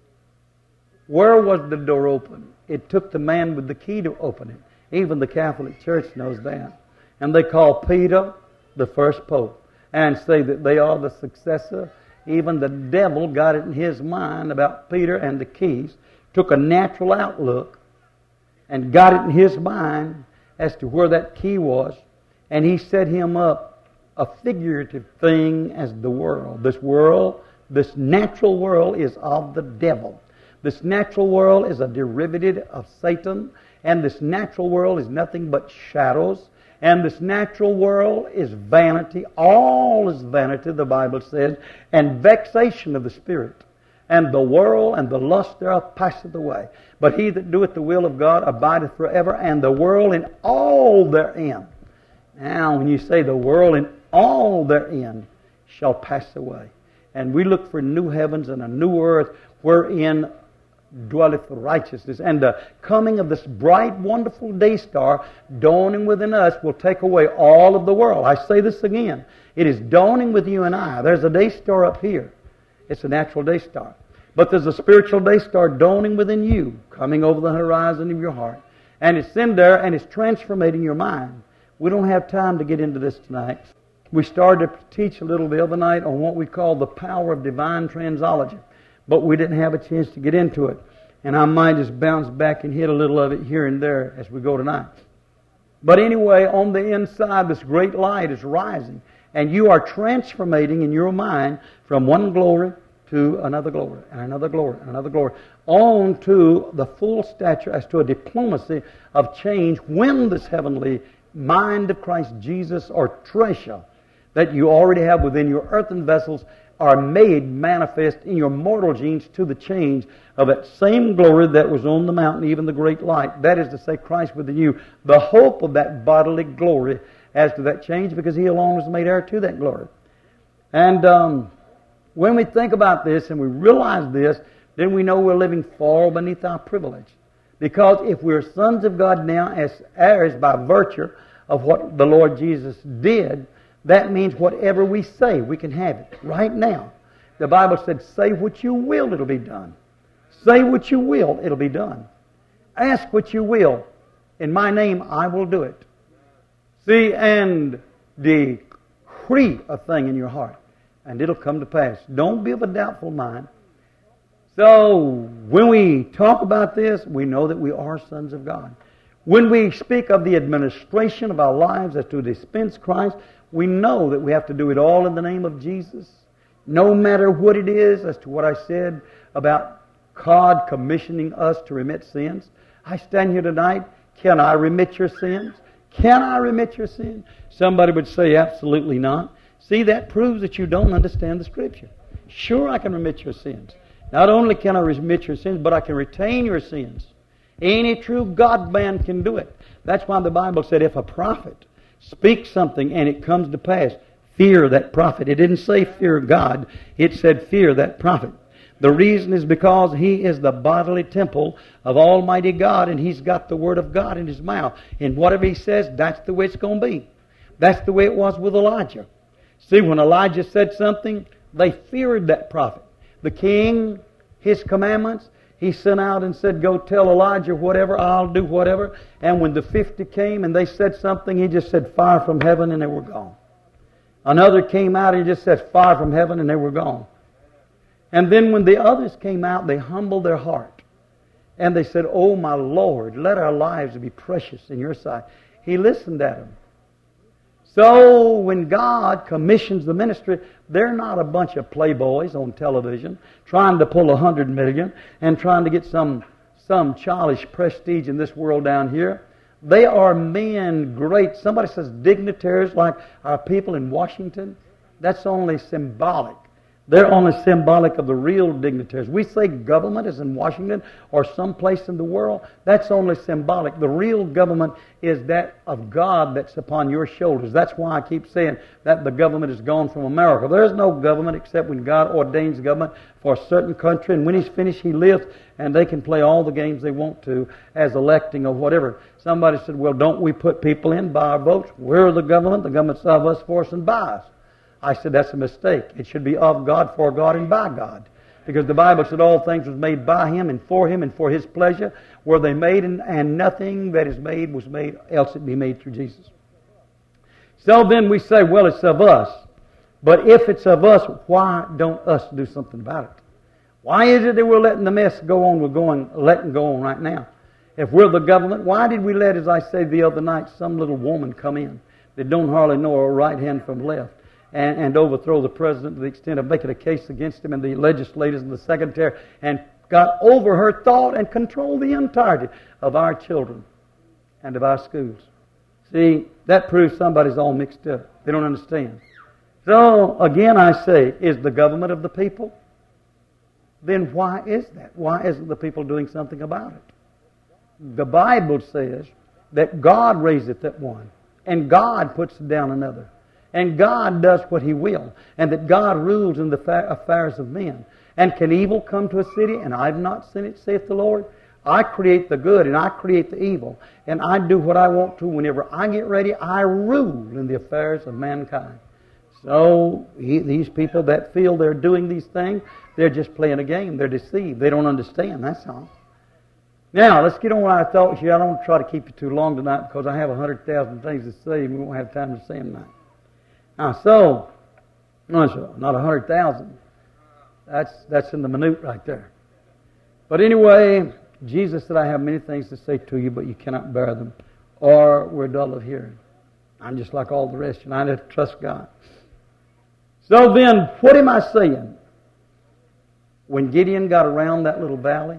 Where was the door open? It took the man with the key to open it. Even the Catholic Church knows that. And they call Peter the first pope and say that they are the successor. Even the devil got it in his mind about Peter and the keys. took a natural outlook and got it in his mind as to where that key was, and he set him up a figurative thing as the world. This natural world is of the devil. This natural world is a derivative of Satan, and this natural world is nothing but shadows, and this natural world is vanity. All is vanity, the Bible says, and vexation of the spirit. And the world and the lust thereof passeth away. But he that doeth the will of God abideth forever, and the world and all therein. Now, when you say the world and all therein shall pass away. And we look for new heavens and a new earth wherein dwelleth righteousness. And the coming of this bright, wonderful day star dawning within us will take away all of the world. I say this again. It is dawning with you and I. There's a day star up here. It's a natural day star. But there's a spiritual day star dawning within you, coming over the horizon of your heart. And it's in there and it's transforming your mind. We don't have time to get into this tonight. We started to teach a little the other night on what we call the power of divine transology. But we didn't have a chance to get into it. And I might just bounce back and hit a little of it here and there as we go tonight. But anyway, on the inside, this great light is rising. And you are transformating in your mind from one glory to another glory, and another glory, and another glory, on to the full stature as to a diplomacy of change when this heavenly mind of Christ Jesus or treasure that you already have within your earthen vessels are made manifest in your mortal genes to the change of that same glory that was on the mountain, even the great light. That is to say, Christ within you, the hope of that bodily glory as to that change, because He alone was made heir to that glory. And when we think about this and we realize this, then we know we're living far beneath our privilege. Because if we're sons of God now as heirs by virtue of what the Lord Jesus did, that means whatever we say, we can have it right now. The Bible said, say what you will, it'll be done. Say what you will, it'll be done. Ask what you will. In my name, I will do it. See, and decree a thing in your heart, and it'll come to pass. Don't be of a doubtful mind. So, when we talk about this, we know that we are sons of God. When we speak of the administration of our lives as to dispense Christ, we know that we have to do it all in the name of Jesus. No matter what it is, as to what I said about God commissioning us to remit sins. I stand here tonight, can I remit your sins? Can I remit your sins? Somebody would say, absolutely not. See, that proves that you don't understand the Scripture. Sure, I can remit your sins. Not only can I remit your sins, but I can retain your sins. Any true God-man can do it. That's why the Bible said if a prophet speaks something and it comes to pass, fear that prophet. It didn't say fear God. It said fear that prophet. The reason is because he is the bodily temple of Almighty God, and he's got the Word of God in his mouth. And whatever he says, that's the way it's going to be. That's the way it was with Elijah. See, when Elijah said something, they feared that prophet. The king, his commandments, he sent out and said, go tell Elijah whatever, I'll do whatever. And when the 50 came and they said something, he just said fire from heaven, and they were gone. Another came out and he just said fire from heaven, and they were gone. And then when the others came out, they humbled their heart. And they said, oh my Lord, let our lives be precious in your sight. He listened at them. So when God commissions the ministry, they're not a bunch of playboys on television trying to pull 100 million and trying to get some childish prestige in this world down here. They are men great. Somebody says dignitaries like our people in Washington. That's only symbolic. They're only symbolic of the real dignitaries. We say government is in Washington or someplace in the world. That's only symbolic. The real government is that of God that's upon your shoulders. That's why I keep saying that the government is gone from America. There is no government except when God ordains government for a certain country. And when He's finished, He lives, and they can play all the games they want to as electing or whatever. Somebody said, well, don't we put people in by our votes? We're the government. The government's of us, for us, and by us. I said, that's a mistake. It should be of God, for God, and by God. Because the Bible said all things was made by Him and for His pleasure were they made, and nothing that is made was made, else it be made through Jesus. So then we say, well, it's of us. But if it's of us, why don't us do something about it? Why is it that we're letting the mess go on? Letting go on right now. If we're the government, why did we let, as I said the other night, some little woman come in that don't hardly know her right hand from left and overthrow the president to the extent of making a case against him and the legislators and the secretary and got over her thought and controlled the entirety of our children and of our schools. See, that proves somebody's all mixed up. They don't understand. So, again I say, is the government of the people? Then why is that? Why isn't the people doing something about it? The Bible says that God raiseth up one, and God puts down another, and God does what He will, and that God rules in the affairs of men. And can evil come to a city, and I've not seen it, saith the Lord? I create the good, and I create the evil, and I do what I want to. Whenever I get ready, I rule in the affairs of mankind. So, these people that feel they're doing these things, they're just playing a game. They're deceived. They don't understand, that's all. Now, let's get on what I thought here. I don't want to try to keep you too long tonight because I have 100,000 things to say and we won't have time to say them tonight. Now, so, not 100,000. That's in the minute right there. But anyway, Jesus said, I have many things to say to you, but you cannot bear them, or we're dull of hearing. I'm just like all the rest, and I have to trust God. So then, what am I saying? When Gideon got around that little valley,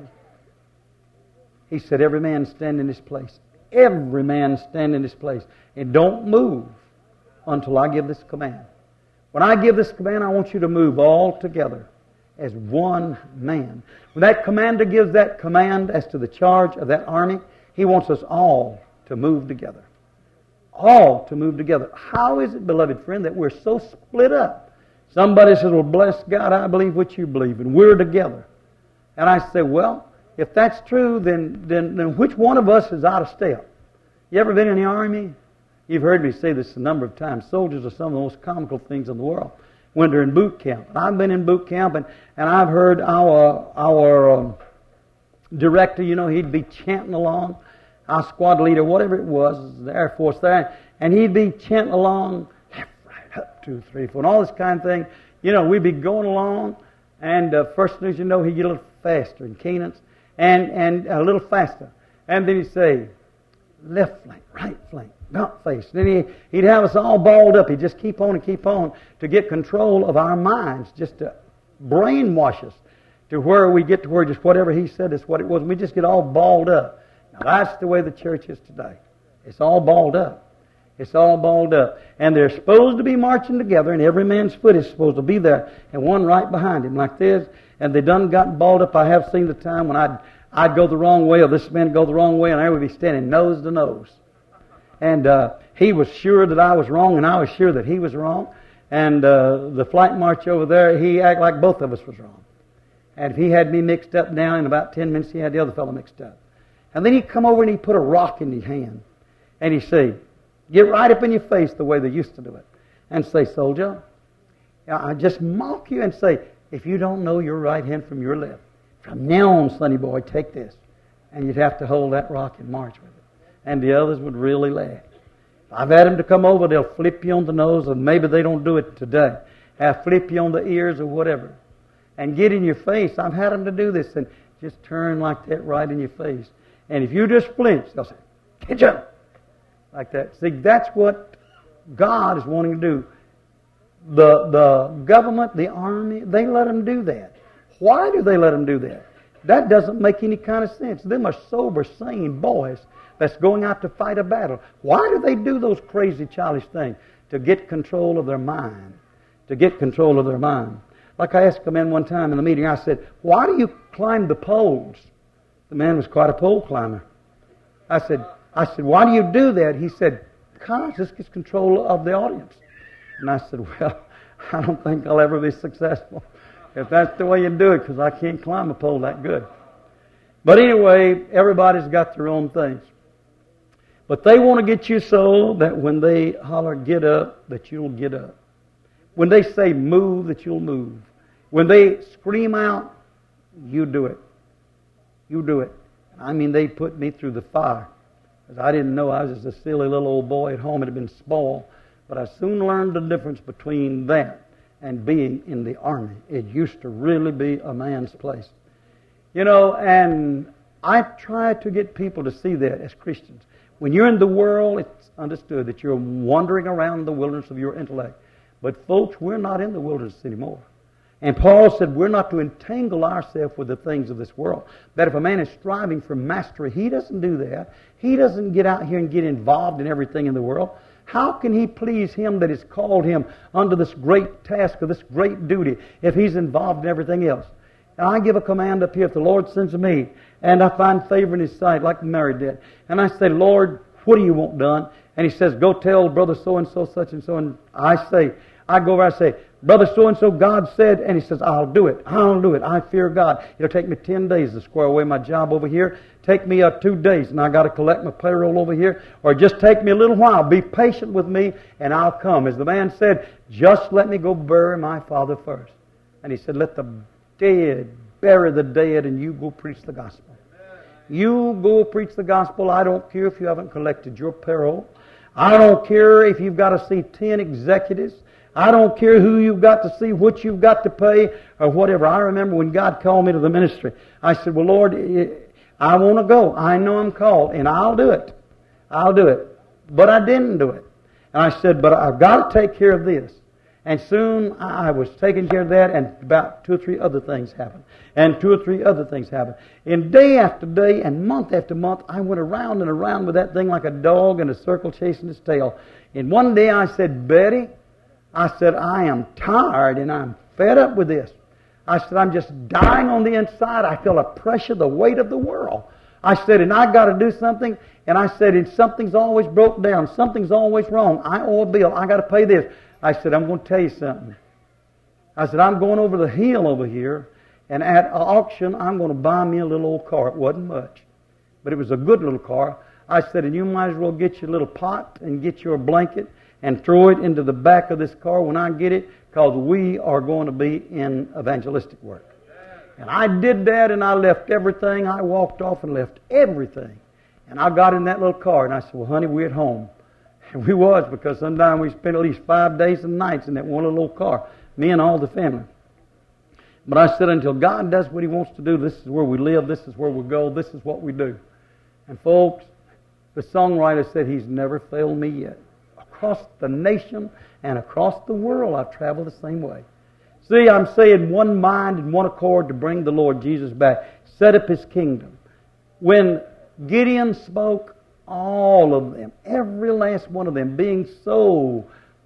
he said, every man stand in his place. Every man stand in his place. And don't move until I give this command. When I give this command, I want you to move all together as one man. When that commander gives that command as to the charge of that army, he wants us all to move together. All to move together. How is it, beloved friend, that we're so split up? Somebody says, well, bless God, I believe what you believe, and we're together. And I say, well, if that's true, then which one of us is out of step? You ever been in the army? You've heard me say this a number of times. Soldiers are some of the most comical things in the world when they're in boot camp. And I've been in boot camp, and I've heard our director, he'd be chanting along, our squad leader, whatever it was, the Air Force there, and he'd be chanting along, left, right, up, 2, 3, 4, and all this kind of thing. We'd be going along, and first thing you know, he'd get a little faster in cadence, and a little faster. And then he'd say, left flank, right flank, not face. Then he'd have us all balled up. He'd just keep on to get control of our minds, just to brainwash us to where we get to where just whatever he said is what it was. We just get all balled up. Now that's the way the church is today. It's all balled up. It's all balled up. And they're supposed to be marching together, and every man's foot is supposed to be there, and one right behind him like this. And they done got balled up. I have seen the time when I'd go the wrong way, or this man go the wrong way, and I would be standing nose to nose. And he was sure that I was wrong, and I was sure that he was wrong. And the flight march over there, he acted like both of us was wrong. And if he had me mixed up now, in about 10 minutes, he had the other fellow mixed up. And then he'd come over and he'd put a rock in his hand. And he'd say, get right up in your face the way they used to do it. And say, soldier, I just mock you and say, if you don't know your right hand from your left, from now on, sonny boy, take this. And you'd have to hold that rock and march with it. And the others would really laugh. I've had them to come over, they'll flip you on the nose, and maybe they don't do it today. Have flip you on the ears or whatever. And get in your face. I've had them to do this, and just turn like that right in your face. And if you just flinch, they'll say, catch up. Like that. See, that's what God is wanting to do. The government, the army, they let them do that. Why do they let them do that? That doesn't make any kind of sense. Them are sober, sane boys that's going out to fight a battle. Why do they do those crazy, childish things? To get control of their mind. To get control of their mind. Like I asked a man one time in the meeting, I said, why do you climb the poles? The man was quite a pole climber. I said, why do you do that? He said, because this gets control of the audience. And I said, well, I don't think I'll ever be successful if that's the way you do it, because I can't climb a pole that good. But anyway, everybody's got their own things. But they want to get you so that when they holler, get up, that you'll get up. When they say move, that you'll move. When they scream out, you do it. You do it. I mean, they put me through the fire. Because I didn't know. I was just a silly little old boy at home. It had been spoiled. But I soon learned the difference between that and being in the army. It used to really be a man's place. You know, and I try to get people to see that as Christians. When you're in the world, it's understood that you're wandering around the wilderness of your intellect. But folks, we're not in the wilderness anymore. And Paul said we're not to entangle ourselves with the things of this world. That if a man is striving for mastery, he doesn't do that. He doesn't get out here and get involved in everything in the world. How can he please Him that has called him under this great task of this great duty if he's involved in everything else? And I give a command up here, if the Lord sends me, and I find favor in His sight, like Mary did, and I say, Lord, what do you want done? And He says, go tell brother so-and-so, such and so, and I go over, I say, brother so-and-so, God said, and He says, I'll do it. I'll do it. I fear God. It'll take me 10 days to square away my job over here. Take me 2 days, and I got to collect my payroll over here. Or just take me a little while. Be patient with me, and I'll come. As the man said, just let me go bury my father first. And he said, let the dead bury the dead, and you go preach the gospel. You go preach the gospel. I don't care if you haven't collected your payroll. I don't care if you've got to see 10 executives. I don't care who you've got to see, what you've got to pay, or whatever. I remember when God called me to the ministry, I said, well, Lord, I want to go. I know I'm called, and I'll do it. I'll do it. But I didn't do it. And I said, but I've got to take care of this. And soon I was taking care of that, and about 2 or 3 other things happened. And 2 or 3 other things happened. And day after day and month after month, I went around and around with that thing like a dog in a circle chasing its tail. And one day I said, Betty, I said, I am tired and I'm fed up with this. I said, I'm just dying on the inside. I feel the pressure, the weight of the world. I said, and I got to do something. And I said, and something's always broke down. Something's always wrong. I owe a bill. I got to pay this. I said, I'm going to tell you something. I said, I'm going over the hill over here, and at an auction, I'm going to buy me a little old car. It wasn't much, but it was a good little car. I said, and you might as well get your little pot and get your blanket and throw it into the back of this car when I get it, because we are going to be in evangelistic work. And I did that, and I left everything. I walked off and left everything. And I got in that little car, and I said, well, honey, we're at home. And we was, because sometimes we spent at least 5 days and nights in that one little old car, me and all the family. But I said, until God does what He wants to do, this is where we live, this is where we go, this is what we do. And folks, the songwriter said He's never failed me yet. Across the nation and across the world, I've traveled the same way. See, I'm saying one mind and one accord to bring the Lord Jesus back, set up His kingdom. When Gideon spoke, all of them, every last one of them, being so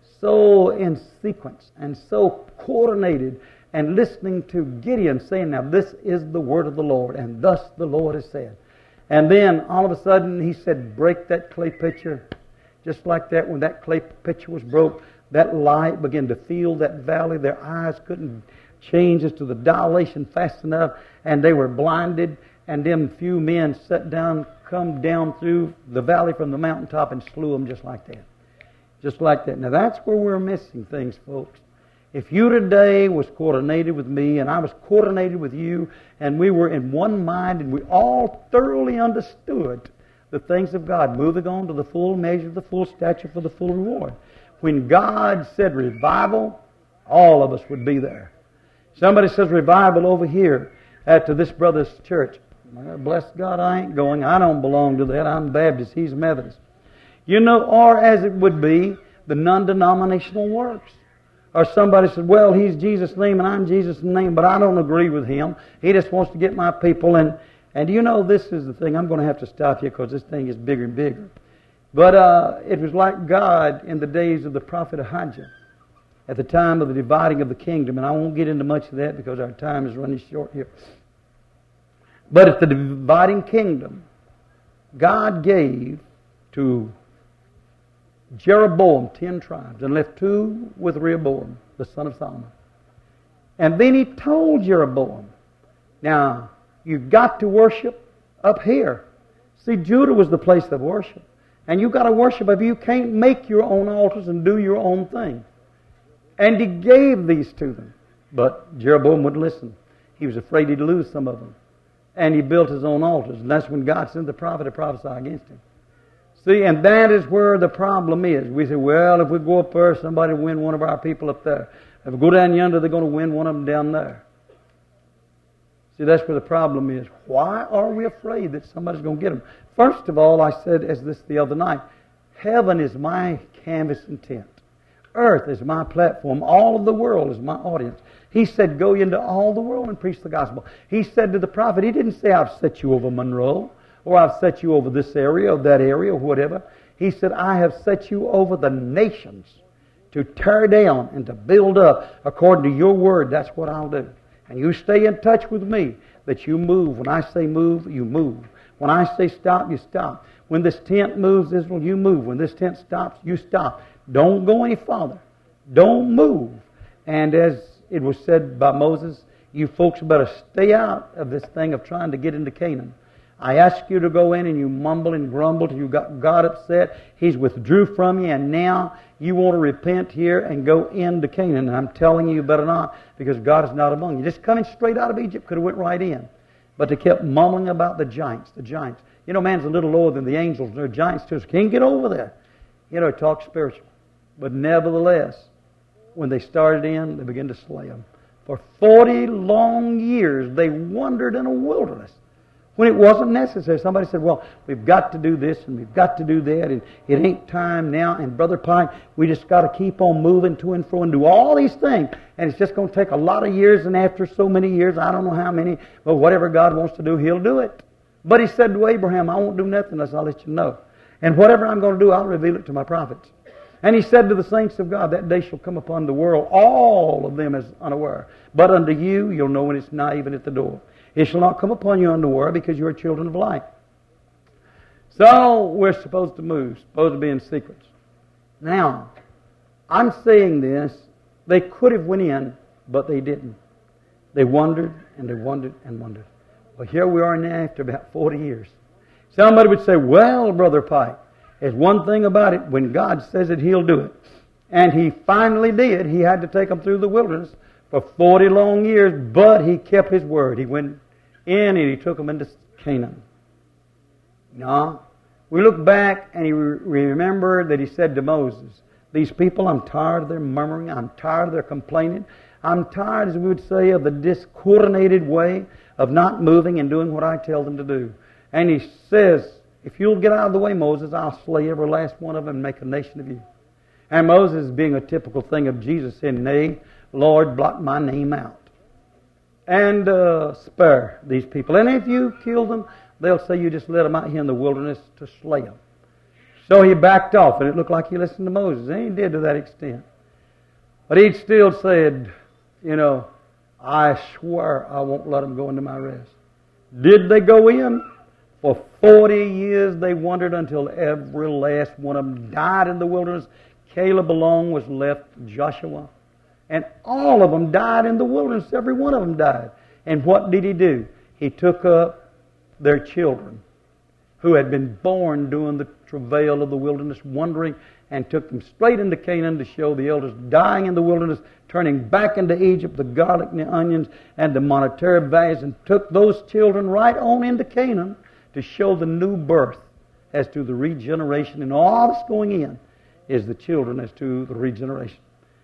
in sequence and so coordinated, and listening to Gideon saying, now this is the word of the Lord, and thus the Lord has said. And then all of a sudden he said, break that clay pitcher. Just like that, when that clay pitcher was broke, that light began to fill that valley. Their eyes couldn't change as to the dilation fast enough, and they were blinded. And them few men sat down, come down through the valley from the mountaintop and slew them just like that. Just like that. Now that's where we're missing things, folks. If you today was coordinated with me and I was coordinated with you, and we were in one mind and we all thoroughly understood the things of God, moving on to the full measure, the full stature for the full reward. When God said revival, all of us would be there. Somebody says revival over here at this brother's church. Well, bless God, I ain't going. I don't belong to that. I'm Baptist. He's Methodist. You know, or as it would be, the non-denominational works. Or somebody said, well, he's Jesus' name and I'm Jesus' name, but I don't agree with him. He just wants to get my people. And you know, this is the thing. I'm going to have to stop here because this thing is bigger and bigger. But it was like God in the days of the prophet Ahijah, at the time of the dividing of the kingdom. And I won't get into much of that because our time is running short here. But at the dividing kingdom, God gave to Jeroboam 10 tribes and left 2 with Rehoboam, the son of Solomon. And then He told Jeroboam, now, you've got to worship up here. See, Judah was the place of worship. And you've got to worship if you can't make your own altars and do your own thing. And He gave these to them. But Jeroboam wouldn't listen. He was afraid he'd lose some of them. And he built his own altars. And that's when God sent the prophet to prophesy against him. See, and that is where the problem is. We say, well, if we go up there, somebody will win one of our people up there. If we go down yonder, they're going to win one of them down there. See, that's where the problem is. Why are we afraid that somebody's going to get them? First of all, I said as this the other night, heaven is my canvas and tent. Earth is my platform. All of the world is my audience. He said, go into all the world and preach the gospel. He said to the prophet, he didn't say, I've set you over Monroe, or I've set you over this area or that area or whatever. He said, I have set you over the nations to tear down and to build up according to your word. That's what I'll do. And you stay in touch with me, that you move. When I say move, you move. When I say stop, you stop. When this tent moves, Israel, you move. When this tent stops, you stop. Don't go any farther. Don't move. And as it was said by Moses, you folks better stay out of this thing of trying to get into Canaan. I asked you to go in and you mumble and grumble till you got God upset. He's withdrew from you, and now you want to repent here and go into Canaan. And I'm telling you better not, because God is not among you. Just coming straight out of Egypt could have went right in. But they kept mumbling about the giants, the giants. You know, man's a little lower than the angels. They're giants too. So can't get over there. You know, talk spiritual. But nevertheless, when they started in, they began to slay them. For 40 long years, they wandered in a wilderness when it wasn't necessary. Somebody said, well, we've got to do this and we've got to do that, and it ain't time now. And Brother Pike, we just got to keep on moving to and fro and do all these things. And it's just going to take a lot of years, and after so many years, I don't know how many, but whatever God wants to do, He'll do it. But He said to Abraham, I won't do nothing unless I'll let you know. And whatever I'm going to do, I'll reveal it to my prophets. And He said to the saints of God, that day shall come upon the world, all of them as unaware. But unto you, you'll know when it's nigh, even at the door. It shall not come upon you unaware, because you are children of light. So we're supposed to move, supposed to be in secrets. Now, I'm saying this, they could have went in, but they didn't. They wondered and they wondered and wondered. Well, here we are now after about 40 years. Somebody would say, well, Brother Pike, there's one thing about it. When God says it, He'll do it. And He finally did. He had to take them through the wilderness for 40 long years, but He kept His word. He went in and He took them into Canaan. Now, we look back and we remember that He said to Moses, these people, I'm tired of their murmuring. I'm tired of their complaining. I'm tired, as we would say, of the discoordinated way of not moving and doing what I tell them to do. And He says, if you'll get out of the way, Moses, I'll slay every last one of them and make a nation of you. And Moses, being a typical thing of Jesus, said, nay, Lord, blot my name out. And spare these people. And if you kill them, they'll say you just let them out here in the wilderness to slay them. So He backed off, and it looked like He listened to Moses. And He did to that extent. But He still said, you know, I swear I won't let them go into my rest. Did they go in? For 40 years they wandered until every last one of them died in the wilderness. Caleb alone was left, Joshua. And all of them died in the wilderness. Every one of them died. And what did He do? He took up their children who had been born during the travail of the wilderness, wandering, and took them straight into Canaan to show the elders dying in the wilderness, turning back into Egypt, the garlic and the onions and the monetary values, and took those children right on into Canaan to show the new birth as to the regeneration. And all that's going in is the children as to the regeneration.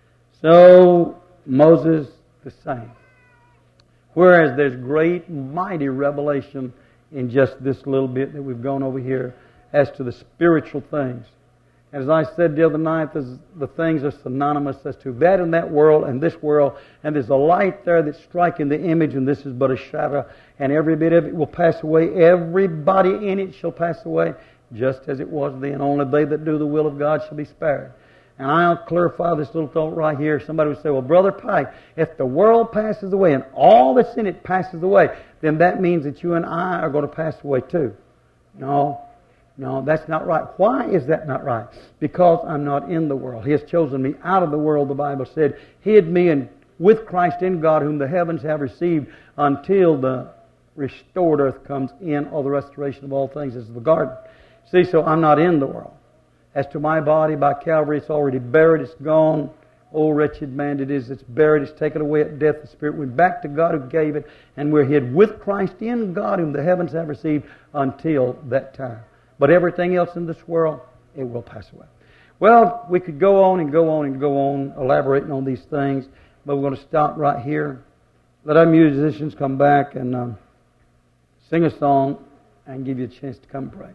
So, Moses the same. Whereas there's great, mighty revelation in just this little bit that we've gone over here as to the spiritual things. As I said the other night, the things are synonymous as to that and that world and this world, and there's a light there that's striking the image, and this is but a shadow, and every bit of it will pass away. Everybody in it shall pass away, just as it was then. Only they that do the will of God shall be spared. And I'll clarify this little thought right here. Somebody would say, well, Brother Pike, if the world passes away and all that's in it passes away, then that means that you and I are going to pass away too. No, that's not right. Why is that not right? Because I'm not in the world. He has chosen me out of the world, the Bible said, hid me with Christ in God, whom the heavens have received, until the restored earth comes in, or the restoration of all things is the garden. See, so I'm not in the world. As to my body, by Calvary, it's already buried, it's gone. Oh, wretched man it is, it's buried, it's taken away at death. The Spirit went back to God who gave it, and we're hid with Christ in God, whom the heavens have received, until that time. But everything else in this world, it will pass away. Well, we could go on and go on and go on, elaborating on these things, but we're going to stop right here. Let our musicians come back and sing a song and give you a chance to come pray.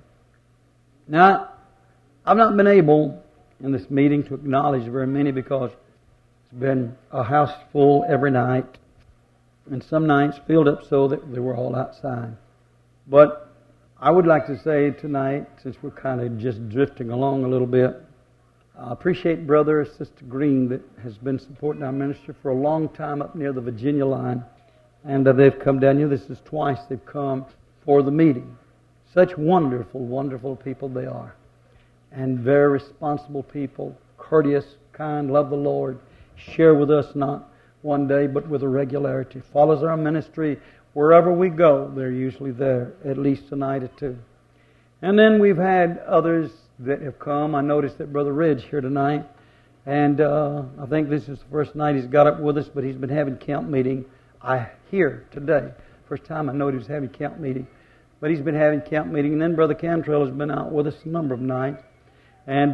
Now, I've not been able in this meeting to acknowledge very many because it's been a house full every night, and some nights filled up so that they were all outside. But I would like to say tonight, since we're kind of just drifting along a little bit, I appreciate Brother or Sister Green that has been supporting our ministry for a long time up near the Virginia line. And they've come down here. This is twice they've come for the meeting. Such wonderful, wonderful people they are. And very responsible people, courteous, kind, love the Lord, share with us not one day but with a regularity. Follows our ministry wherever we go. They're usually there at least a night or two. And then we've had others that have come. I noticed that Brother Ridge here tonight, and I think this is the first night he's got up with us, but he's been having camp meeting. I hear today, first time I know he was having camp meeting, but he's been having camp meeting. And then Brother Cantrell has been out with us a number of nights, and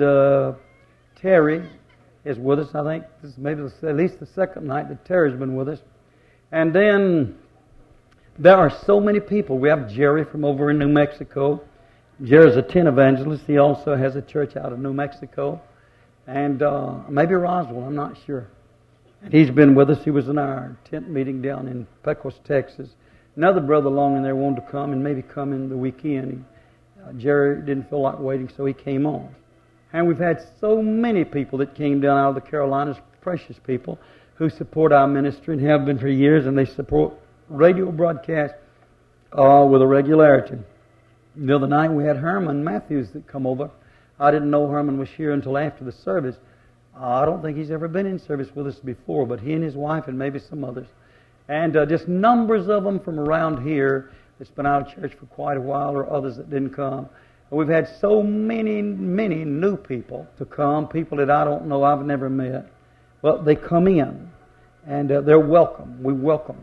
Terry is with us. I think this is maybe at least the second night that Terry's been with us. And then there are so many people. We have Jerry from over in New Mexico. Jerry's a tent evangelist. He also has a church out of New Mexico. And maybe Roswell, I'm not sure. And he's been with us. He was in our tent meeting down in Pecos, Texas. Another brother along in there wanted to come and maybe come in the weekend. Jerry didn't feel like waiting, so he came on. And we've had so many people that came down out of the Carolinas, precious people, who support our ministry and have been for years, and they support radio broadcast with a regularity. The other night we had Herman Matthews that come over. I didn't know Herman was here until after the service. I don't think he's ever been in service with us before, but he and his wife and maybe some others. And just numbers of them from around here that's been out of church for quite a while, or others that didn't come. And we've had so many, many new people to come, people that I don't know, I've never met. Well, they come in, and they're welcome. We welcome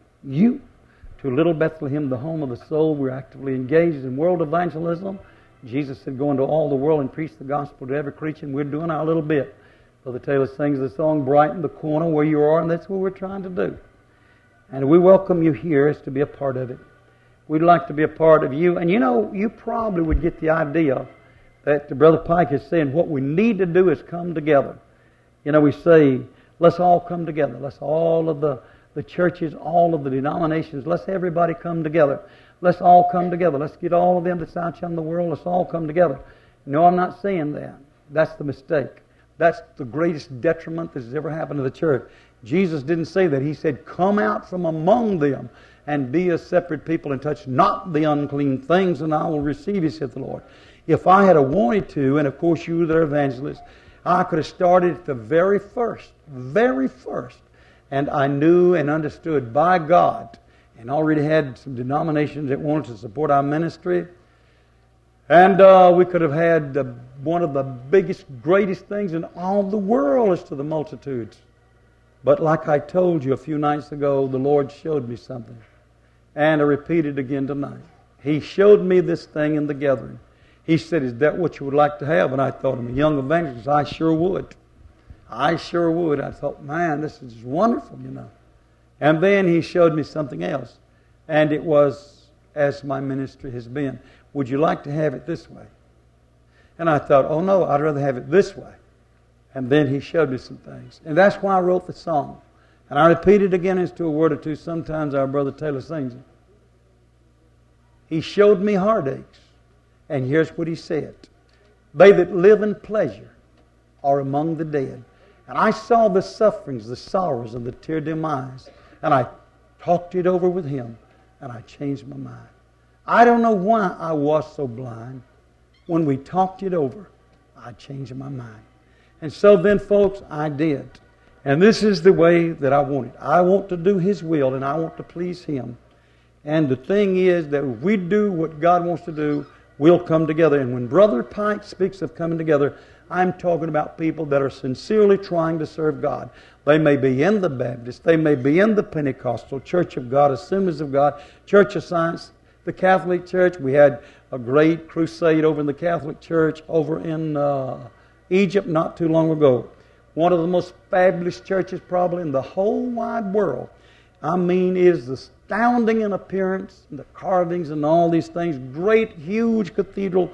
you to Little Bethlehem, the home of the soul. We're actively engaged in world evangelism. Jesus said, go into all the world and preach the gospel to every creature, and we're doing our little bit. Brother Taylor sings the song, Brighten the Corner Where You Are, and that's what we're trying to do. And we welcome you here as to be a part of it. We'd like to be a part of you. And you know, you probably would get the idea that Brother Pike is saying what we need to do is come together. You know, we say, let's all come together. Let's all of the churches, all of the denominations, let's everybody come together. Let's all come together. Let's get all of them that's out in the world. Let's all come together. No, I'm not saying that. That's the mistake. That's the greatest detriment that has ever happened to the church. Jesus didn't say that. He said, come out from among them and be a separate people and touch not the unclean things, and I will receive you, saith the Lord. If I had wanted to, and of course you that are evangelists, I could have started at the very first, and I knew and understood by God, and already had some denominations that wanted to support our ministry. And we could have had one of the biggest, greatest things in all the world as to the multitudes. But like I told you a few nights ago, the Lord showed me something. And I repeat it again tonight. He showed me this thing in the gathering. He said, is that what you would like to have? And I thought, I'm a young evangelist. I sure would. I sure would. I thought, man, this is wonderful, you know. And then he showed me something else. And it was, as my ministry has been, would you like to have it this way? And I thought, oh no, I'd rather have it this way. And then he showed me some things. And that's why I wrote the song. And I repeat it again as to a word or two. Sometimes our brother Taylor sings it. He showed me heartaches. And here's what he said. They that live in pleasure are among the dead. And I saw the sufferings, the sorrows, and the tear dim eyes. And I talked it over with him. And I changed my mind. I don't know why I was so blind. When we talked it over, I changed my mind. And so then, folks, I did. And this is the way that I want it. I want to do His will, and I want to please Him. And the thing is that if we do what God wants to do, we'll come together. And when Brother Pike speaks of coming together, I'm talking about people that are sincerely trying to serve God. They may be in the Baptist, they may be in the Pentecostal, Church of God, Assemblies of God, Church of Science, the Catholic Church. We had a great crusade over in the Catholic Church over in Egypt not too long ago. One of the most fabulous churches probably in the whole wide world. I mean, it is astounding in appearance, the carvings and all these things. Great, huge cathedral.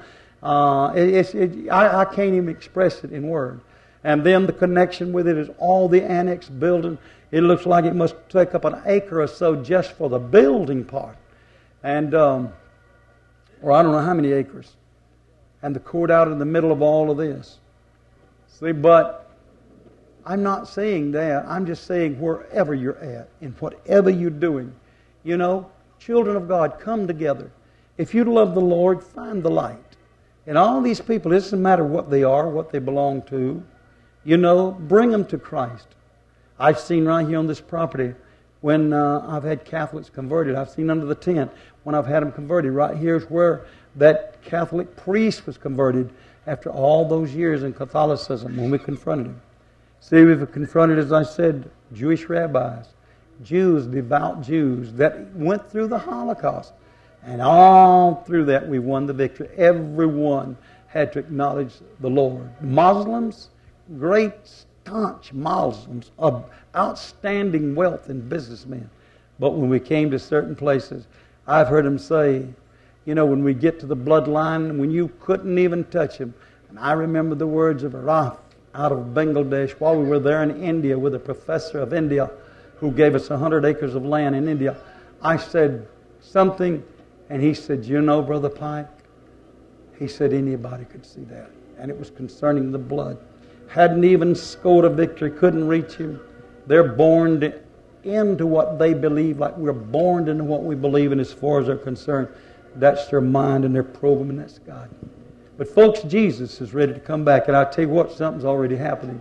I can't even express it in words. And then the connection with it is all the annex building. It looks like it must take up an acre or so just for the building part. And, or I don't know how many acres. And the court out in the middle of all of this. See, but I'm not saying that. I'm just saying wherever you're at, in whatever you're doing, you know, children of God, come together. If you love the Lord, find the light. And all these people, it doesn't matter what they are, what they belong to, you know, bring them to Christ. I've seen right here on this property when I've had Catholics converted. I've seen under the tent when I've had them converted. Right here is where that Catholic priest was converted after all those years in Catholicism when we confronted him. See, we've confronted, as I said, Jewish rabbis, Jews, devout Jews that went through the Holocaust. And all through that we won the victory. Everyone had to acknowledge the Lord. Muslims, great staunch Muslims of outstanding wealth and businessmen. But when we came to certain places, I've heard them say, you know, when we get to the bloodline, when you couldn't even touch him. And I remember the words of Araf out of Bangladesh while we were there in India with a professor of India who gave us 100 acres of land in India. I said something, and he said, you know, Brother Pike, he said anybody could see that. And it was concerning the blood. Hadn't even scored a victory, couldn't reach him. They're born into what they believe, like we're born into what we believe in as far as they're concerned. That's their mind and their program, and that's God. But folks, Jesus is ready to come back. And I tell you what, something's already happening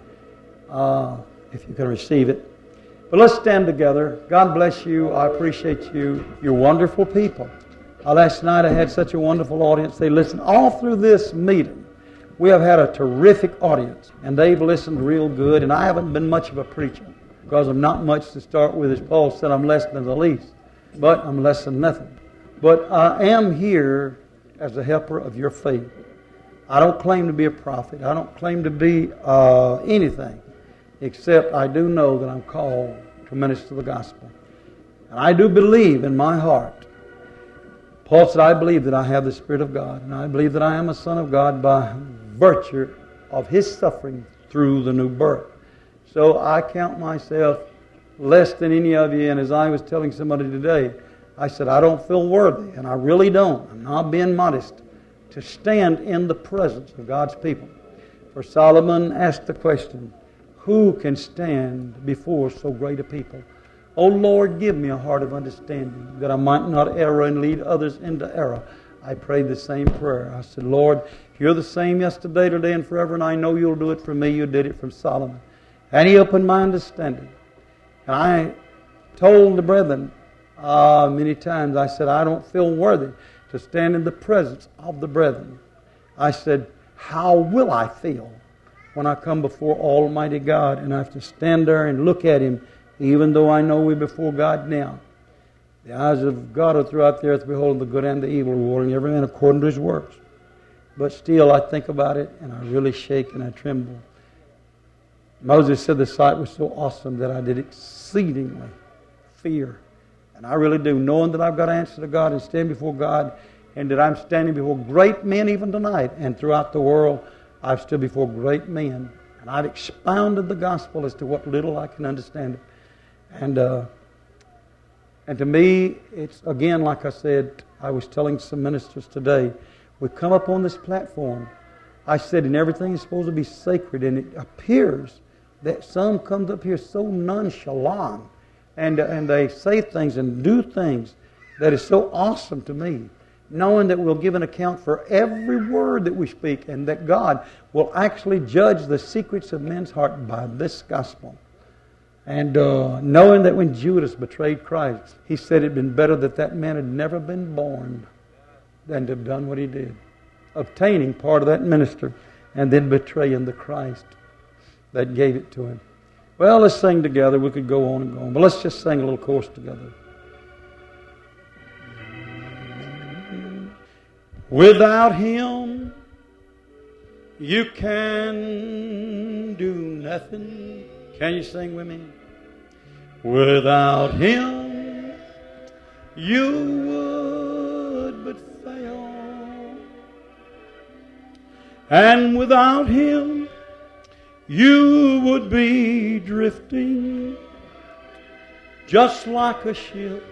if you can receive it. But let's stand together. God bless you. I appreciate you. You're wonderful people. Last night I had such a wonderful audience. They listened all through this meeting. We have had a terrific audience, and they've listened real good. And I haven't been much of a preacher because I'm not much to start with. As Paul said, I'm less than the least, but I'm less than nothing. But I am here as a helper of your faith. I don't claim to be a prophet. I don't claim to be anything, except I do know that I'm called to minister the gospel. And I do believe in my heart. Paul said, I believe that I have the Spirit of God, and I believe that I am a son of God by virtue of His suffering through the new birth. So I count myself less than any of you, and as I was telling somebody today, I said, I don't feel worthy, and I really don't. I'm not being modest, to stand in the presence of God's people. For Solomon asked the question, who can stand before so great a people? O Lord, give me a heart of understanding, that I might not err and lead others into error. I prayed the same prayer. I said, Lord, you're the same yesterday, today, and forever, and I know you'll do it for me. You did it for Solomon. And He opened my understanding. And I told the brethren many times, I said, I don't feel worthy to stand in the presence of the brethren. I said, how will I feel when I come before Almighty God and I have to stand there and look at Him, even though I know we're before God now? The eyes of God are throughout the earth, beholding the good and the evil, rewarding every man according to his works. But still, I think about it, and I really shake and I tremble. Moses said the sight was so awesome that I did exceedingly fear. And I really do, knowing that I've got to answer to God and stand before God, and that I'm standing before great men even tonight, and throughout the world, I've stood before great men, and I've expounded the gospel as to what little I can understand it. And to me, it's, again, like I said, I was telling some ministers today, we come up on this platform, I said, and everything is supposed to be sacred, and it appears that some comes up here so nonchalant, and they say things and do things that is so awesome to me, knowing that we'll give an account for every word that we speak, and that God will actually judge the secrets of men's heart by this gospel. And knowing that when Judas betrayed Christ, he said it'd been better that that man had never been born than to have done what he did, obtaining part of that minister and then betraying the Christ that gave it to him. Well, let's sing together. We could go on and go on, but let's just sing a little chorus together. Without Him, You can do nothing. Can you sing with me? Without Him, you would but fail. And without Him, you would be drifting just like a ship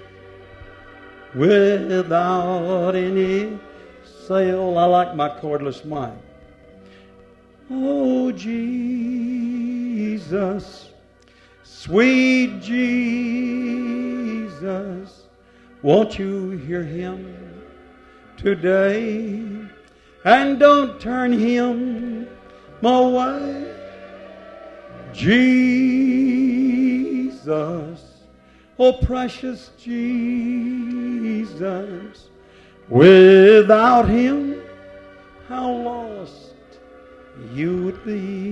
without any sail. I like my cordless mic. Oh, Jesus, sweet Jesus, won't you hear Him today? And don't turn Him away. Jesus, oh precious Jesus, without Him, how lost you would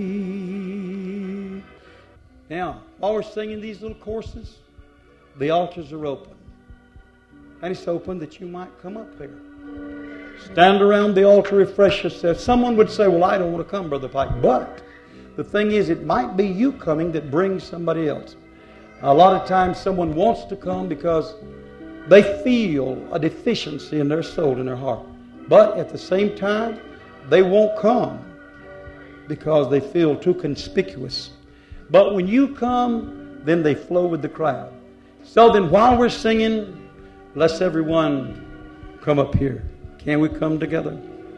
be. Now, while we're singing these little courses, the altars are open. And it's open that you might come up here. Stand around the altar, refresh yourself. Someone would say, well, I don't want to come, Brother Pike. But the thing is, it might be you coming that brings somebody else. A lot of times someone wants to come because they feel a deficiency in their soul, in their heart. But at the same time, they won't come because they feel too conspicuous. But when you come, then they flow with the crowd. So then while we're singing, let's everyone come up here. Can we come together?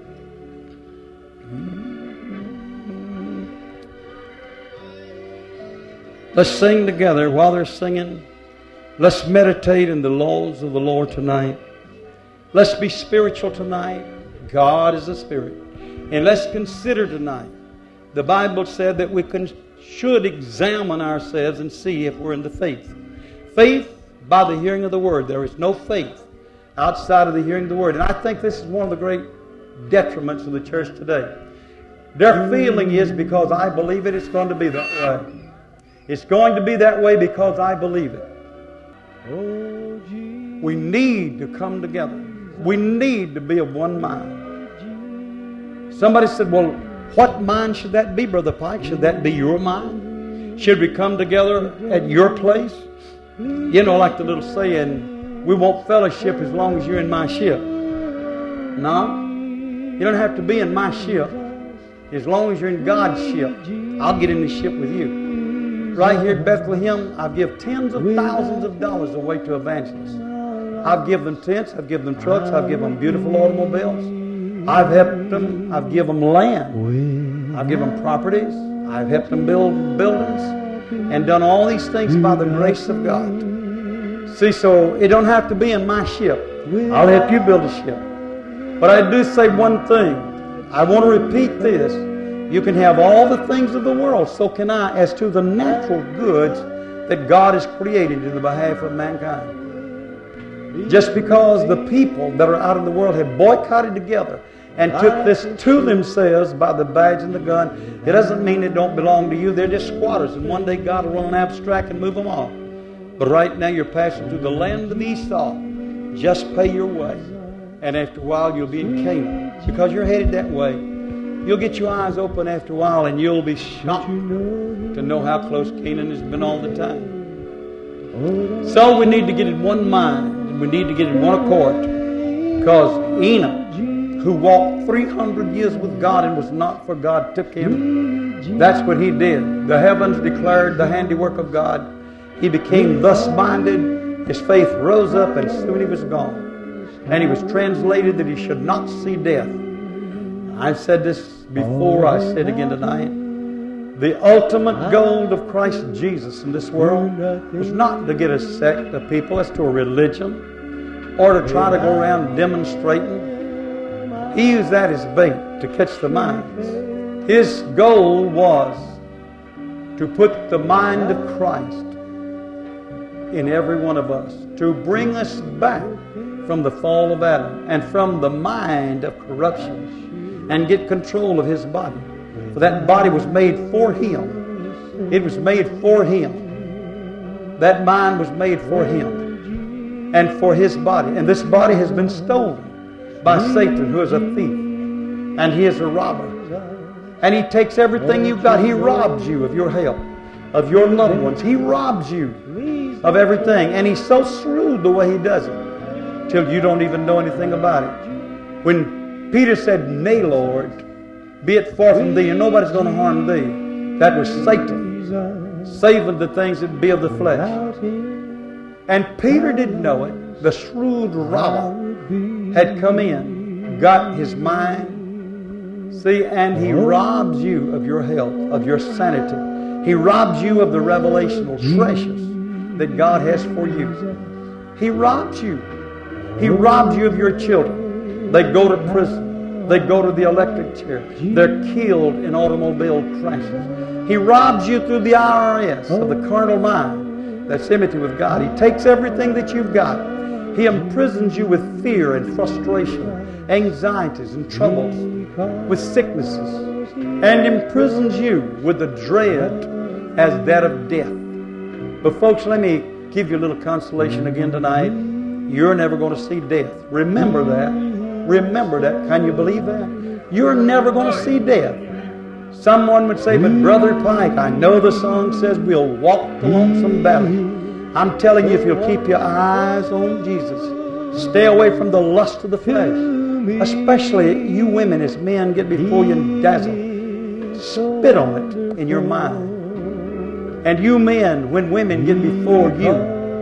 Let's sing together. While they're singing, let's meditate in the laws of the Lord tonight. Let's be spiritual tonight. God is a spirit. And let's consider tonight. The Bible said that we should examine ourselves and see if we're in the faith. Faith by the hearing of the Word. There is no faith outside of the hearing of the Word. And I think this is one of the great detriments of the church today. Their feeling is, because I believe it, it's going to be that way. It's going to be that way because I believe it. We need to come together. We need to be of one mind. Somebody said, well, what mind should that be, Brother Pike? Should that be your mind? Should we come together at your place? You know, like the little saying, we want fellowship as long as you're in my ship. No, you don't have to be in my ship. As long as you're in God's ship, I'll get in the ship with you. Right here at Bethlehem, I've given tens of thousands of dollars away to evangelists. I've given them tents, I've given them trucks, I've given them beautiful automobiles. I've helped them, I've given them land, I've given them properties, I've helped them build buildings, and done all these things by the grace of God. See, so it don't have to be in my ship. I'll help you build a ship. But I do say one thing. I want to repeat this. You can have all the things of the world, so can I, as to the natural goods that God has created in the behalf of mankind. Just because the people that are out in the world have boycotted together and took this to themselves by the badge and the gun, it doesn't mean it don't belong to you. They're just squatters, and one day God will run an abstract and move them off. But right now you're passing through the land of Esau. Just pay your way, and after a while you'll be in Canaan, because you're headed that way. You'll get your eyes open after a while, and you'll be shocked to know how close Canaan has been all the time. So we need to get in one mind, and we need to get in one accord, because Enoch, who walked 300 years with God and was not, for God took him. That's what he did. The heavens declared the handiwork of God. He became thus minded. His faith rose up, and soon he was gone. And he was translated that he should not see death. I've said this before, I say it again tonight. The ultimate goal of Christ Jesus in this world was not to get a sect of people as to a religion, or to try to go around demonstrating. He used that as bait to catch the minds. His goal was to put the mind of Christ in every one of us, to bring us back from the fall of Adam and from the mind of corruption, and get control of his body. For that body was made for him. It was made for him. That mind was made for him and for his body. And this body has been stolen by Satan, who is a thief, and he is a robber. And He takes everything you've got. He robs you of your health, of your loved ones. He robs you of everything. And He's so shrewd the way He does it, till you don't even know anything about it. When Peter said, "Nay, Lord, be it far from Thee, and nobody's going to harm Thee," that was Satan saving the things that be of the flesh. And Peter didn't know it. The shrewd robber had come in, got his mind. See, and he robs you of your health, of your sanity. He robs you of the revelational treasures that God has for you. He robs you. He robs you of your children. They go to prison. They go to the electric chair. They're killed in automobile crashes. He robs you through the IRS of the carnal mind that's enmity with God. He takes everything that you've got. He imprisons you with fear and frustration, anxieties and troubles, with sicknesses, and imprisons you with the dread as that of death. But folks, let me give you a little consolation again tonight. You're never going to see death. Remember that. Remember that. Can you believe that? You're never going to see death. Someone would say, "But Brother Pike, I know the song says we'll walk the lonesome valley." I'm telling you, if you'll keep your eyes on Jesus, stay away from the lust of the flesh, especially you women, as men get before you and dazzle. Spit on it in your mind. And you men, when women get before you,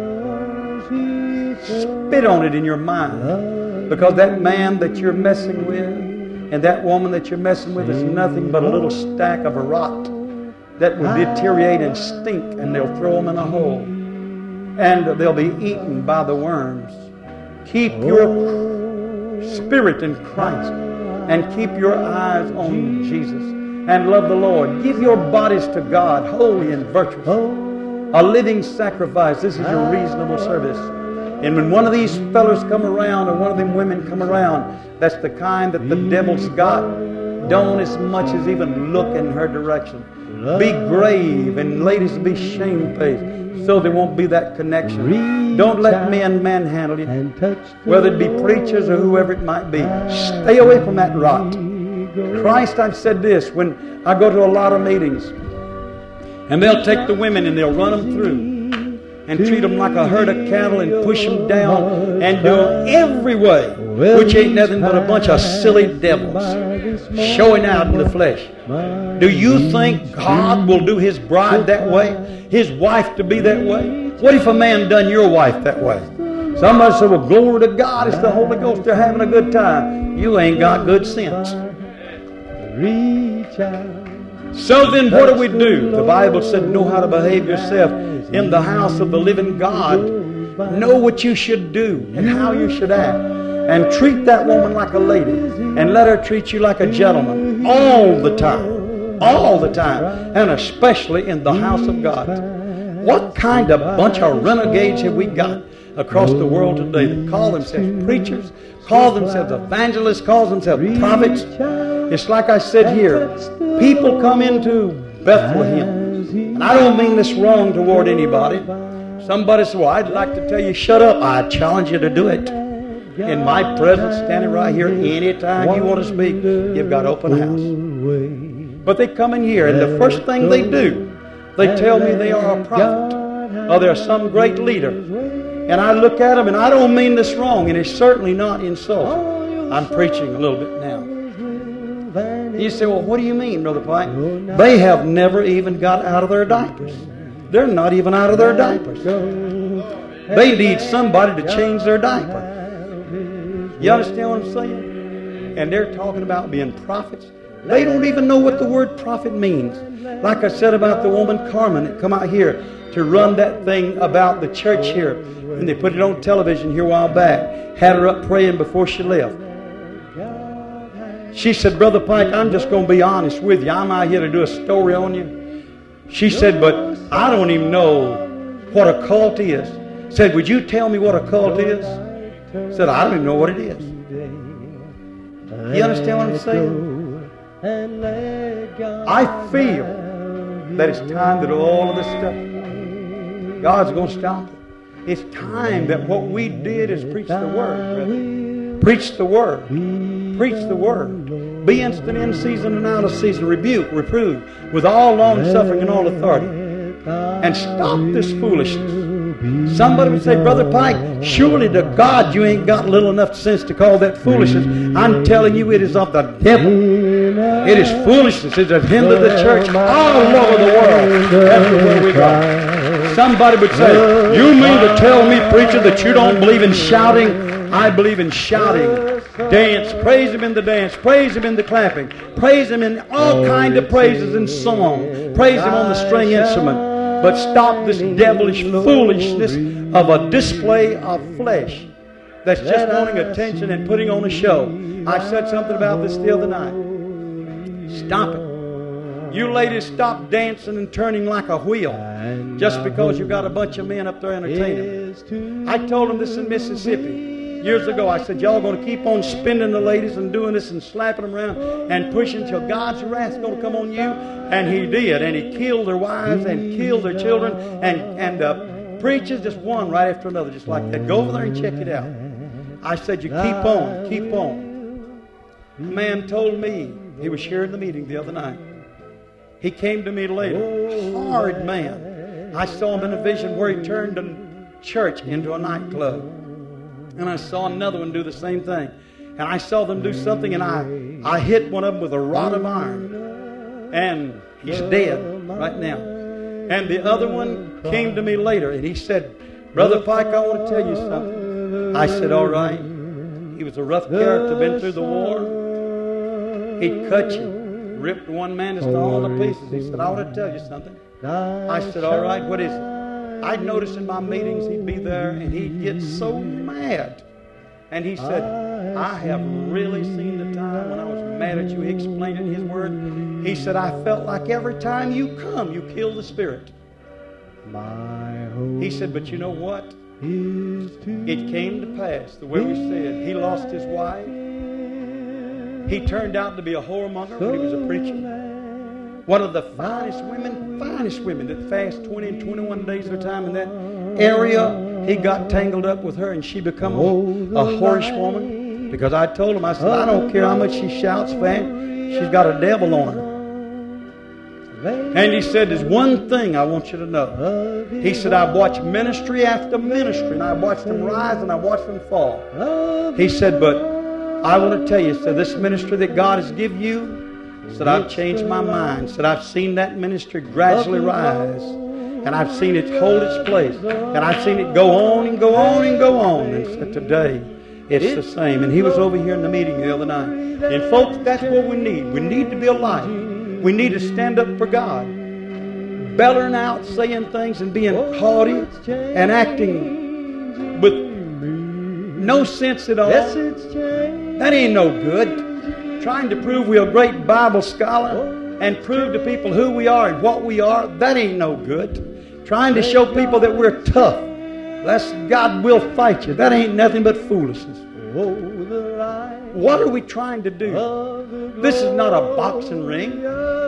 spit on it in your mind. Because that man that you're messing with and that woman that you're messing with is nothing but a little stack of a rot that will deteriorate and stink, and they'll throw them in a hole. And they'll be eaten by the worms. Keep your spirit in Christ and keep your eyes on Jesus and love the Lord. Give your bodies to God, holy and virtuous, a living sacrifice. This is your reasonable service. And when one of these fellas come around or one of them women come around, that's the kind that the devil's got, don't as much as even look in her direction. Be grave, and ladies be shamefaced, so there won't be that connection. Don't let men manhandle you, whether it be preachers or whoever it might be. Stay away from that rot. Christ, I've said this, when I go to a lot of meetings, and they'll take the women and they'll run them through and treat them like a herd of cattle and push them down and do them every way, which ain't nothing but a bunch of silly devils showing out in the flesh. Do you think God will do His bride that way? His wife to be that way? What if a man done your wife that way? Somebody said, "Well, glory to God, it's the Holy Ghost, they're having a good time." You ain't got good sense. So then what do? The Bible said, know how to behave yourself in the house of the living God. Know what you should do and how you should act. And treat that woman like a lady. And let her treat you like a gentleman. All the time. All the time. And especially in the house of God. What kind of bunch of renegades have we got across the world today that call themselves preachers, call themselves evangelists, call themselves prophets? It's like I said here, people come into Bethlehem, and I don't mean this wrong toward anybody. Somebody said, "Well, I'd like to tell you, shut up." I challenge you to do it. In my presence, standing right here, anytime you want to speak, you've got open house. But they come in here, and the first thing they do, they tell me they are a prophet, or they're some great leader. And I look at them, and I don't mean this wrong, and it's certainly not insulting. I'm preaching a little bit now. You say, "Well, what do you mean, Brother Pike?" They have never even got out of their diapers. They're not even out of their diapers. They need somebody to change their diaper. You understand what I'm saying? And they're talking about being prophets. They don't even know what the word prophet means. Like I said about the woman Carmen that come out here to run that thing about the church here. And they put it on television here a while back. Had her up praying before she left. She said, "Brother Pike, I'm just going to be honest with you. I'm out here to do a story on you." She said, "But I don't even know what a cult is." Said, "Would you tell me what a cult is?" Said, "I don't even know what it is." You understand what I'm saying? I feel that it's time that all of this stuff, God's going to stop it. It's time that what we did is preach the Word, brother. Preach the Word. Preach the Word. Be instant in season and out of season. Rebuke, reprove, with all long suffering and all authority. And stop this foolishness. Somebody would say, Brother Pike, surely to God you ain't got little enough sense to call that foolishness. I'm telling you, it is of the devil. It is foolishness. It has hindered the church all over the world. Everywhere we go. Somebody would say, you mean to tell me, preacher, that you don't believe in shouting? I believe in shouting. Dance. Praise Him in the dance. Praise Him in the clapping. Praise Him in all kinds of praises and song. Praise Him on the string instrument. But stop this devilish foolishness of a display of flesh that's just wanting attention and putting on a show. I said something about this the other night. Stop it. You ladies, stop dancing and turning like a wheel just because you got a bunch of men up there entertaining. I told them this in Mississippi years ago. I said, y'all going to keep on spending the ladies and doing this and slapping them around and pushing till God's wrath's going to come on you. And He did. And He killed their wives and killed their children. And preachers just one right after another, just like that. Go over there and check it out. I said, you keep on, keep on. A man told me, he was sharing the meeting the other night. He came to me later. Hard man. I saw him in a vision where he turned a church into a nightclub. And I saw another one do the same thing. And I saw them do something, and I hit one of them with a rod of iron. And he's dead right now. And the other one came to me later, and he said, Brother Pike, I want to tell you something. I said, all right. He was a rough character, been through the war. He'd cut you, ripped one man just all to pieces. He said, I want to tell you something. I said, all right, what is it? I'd notice in my meetings he'd be there and he'd get so mad. And he said, I have really seen the time when I was mad at you. He explained it in his word. He said, I felt like every time you come, you kill the Spirit. He said, but you know what? It came to pass the way we said. He lost his wife. He turned out to be a whoremonger when he was a preacher. One of the finest women that fast 20 and 21 days at a time in that area. He got tangled up with her and she become a whorish woman. Because I told him, I said, I don't care how much she shouts, fam. She's got a devil on her. And he said, there's one thing I want you to know. He said, I've watched ministry after ministry, and I've watched them rise and I've watched them fall. He said, but I want to tell you, so this ministry that God has given you, said, I've changed my mind. Said, I've seen that ministry gradually rise. And I've seen it hold its place. And I've seen it go on and go on and go on. And said, today, it's the same. And he was over here in the meeting the other night. And folks, that's what we need. We need to be alive. We need to stand up for God. Bellering out, saying things and being haughty and acting with no sense at all. That ain't no good. Trying to prove we're a great Bible scholar and prove to people who we are and what we are, that ain't no good. Trying to show people that we're tough, lest God will fight you, that ain't nothing but foolishness. What are we trying to do? This is not a boxing ring.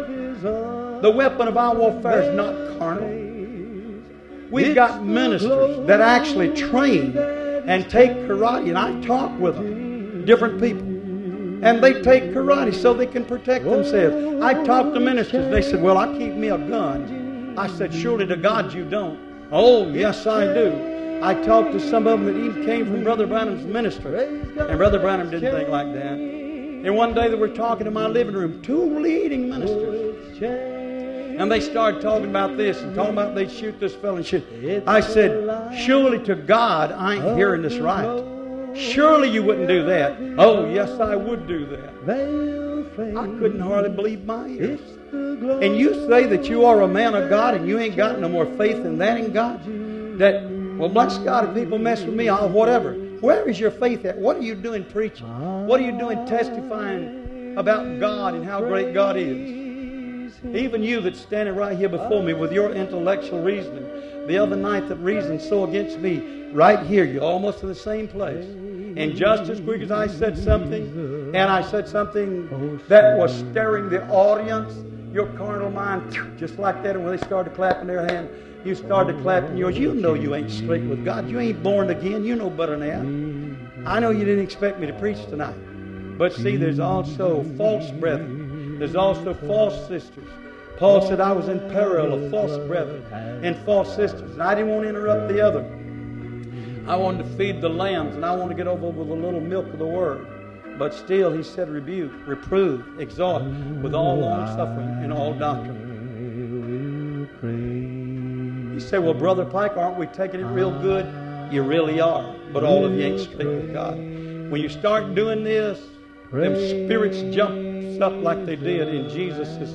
The weapon of our warfare is not carnal. We've got ministers that actually train and take karate, and I talk with them, different people. And they take karate so they can protect themselves. I talked to ministers. They said, well, I keep me a gun. I said, surely to God you don't. Oh, yes, I do. I talked to some of them that even came from Brother Branham's ministry. And Brother Branham didn't think like that. And one day they were talking in my living room, two leading ministers. And they started talking about this and talking about they'd shoot this fellow and shoot. I said, surely to God I ain't hearing this right. Surely you wouldn't do that. Oh, yes, I would do that. I couldn't hardly believe my ears. And you say that you are a man of God and you ain't got no more faith in that in God? That, well, bless God, if people mess with me, I'll whatever. Where is your faith at? What are you doing preaching? What are you doing testifying about God and how great God is? Even you that's standing right here before me with your intellectual reasoning, the other night that reasoned so against me, right here, you're almost in the same place. And just as quick as I said something, and I said something that was stirring the audience, your carnal mind, just like that, and when they started clapping their hand, you started clapping yours. You know you ain't straight with God. You ain't born again. You know better than that. I know you didn't expect me to preach tonight. But see, there's also false brethren. There's also false sisters. Paul said, I was in peril of false brethren and false sisters. And I didn't want to interrupt the other. I wanted to feed the lambs, and I wanted to get over with a little milk of the Word. But still, he said, rebuke, reprove, exhort, with all long-suffering and all doctrine. You say, well, Brother Pike, aren't we taking it real good? You really are, but all of you ain't straight with God. When you start doing this, them spirits jump up like they did in Jesus'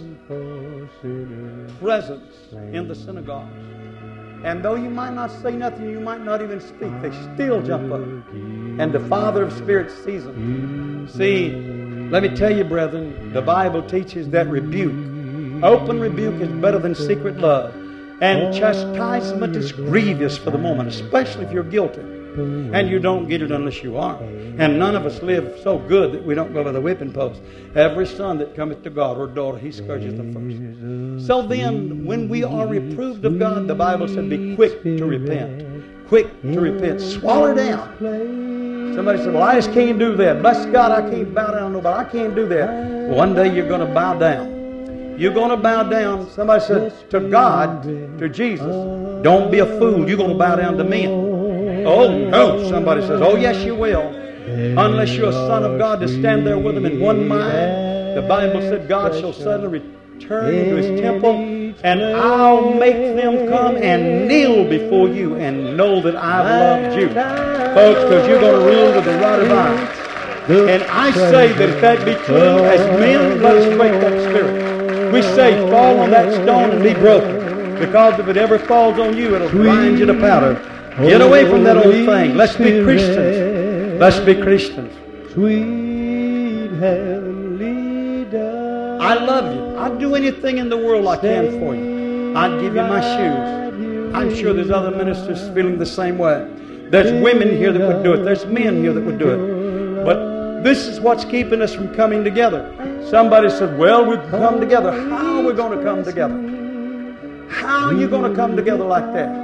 presence in the synagogues. And though you might not say nothing, you might not even speak, they still jump up. And the Father of spirits sees them. See, let me tell you, brethren, the Bible teaches that rebuke, open rebuke, is better than secret love. And chastisement is grievous for the moment, especially if you're guilty. And you don't get it unless you are. And none of us live so good that we don't go by the whipping post. Every son that cometh to God or daughter, he scourges the first. So then, when we are reproved of God, the Bible said, be quick to repent. Quick to repent. Swallow down. Somebody said, well, I just can't do that. Bless God, I can't bow down to nobody. I can't do that. One day you're going to bow down. You're going to bow down. Somebody said, to God, to Jesus. Don't be a fool. You're going to bow down to men. Oh, no. Somebody says, oh, yes, you will. Unless you're a son of God to stand there with him in one mind. The Bible said God shall suddenly return into his temple, and I'll make them come and kneel before you and know that I've loved you. Folks, because you're going to rule with the rod of iron. And I say that if that be true, as men, let us break that spirit. We say, fall on that stone and be broken. Because if it ever falls on you, it'll grind you to powder. Get away from that old thing. Let's be Christians. Let's be Christians. Sweet heavenly dove. I love you. I'd do anything in the world I can for you. I'd give you my shoes. I'm sure there's other ministers feeling the same way. There's women here that would do it. There's men here that would do it. But this is what's keeping us from coming together. Somebody said, well, we've come together. How are we going to come together? How are you going to come together like that?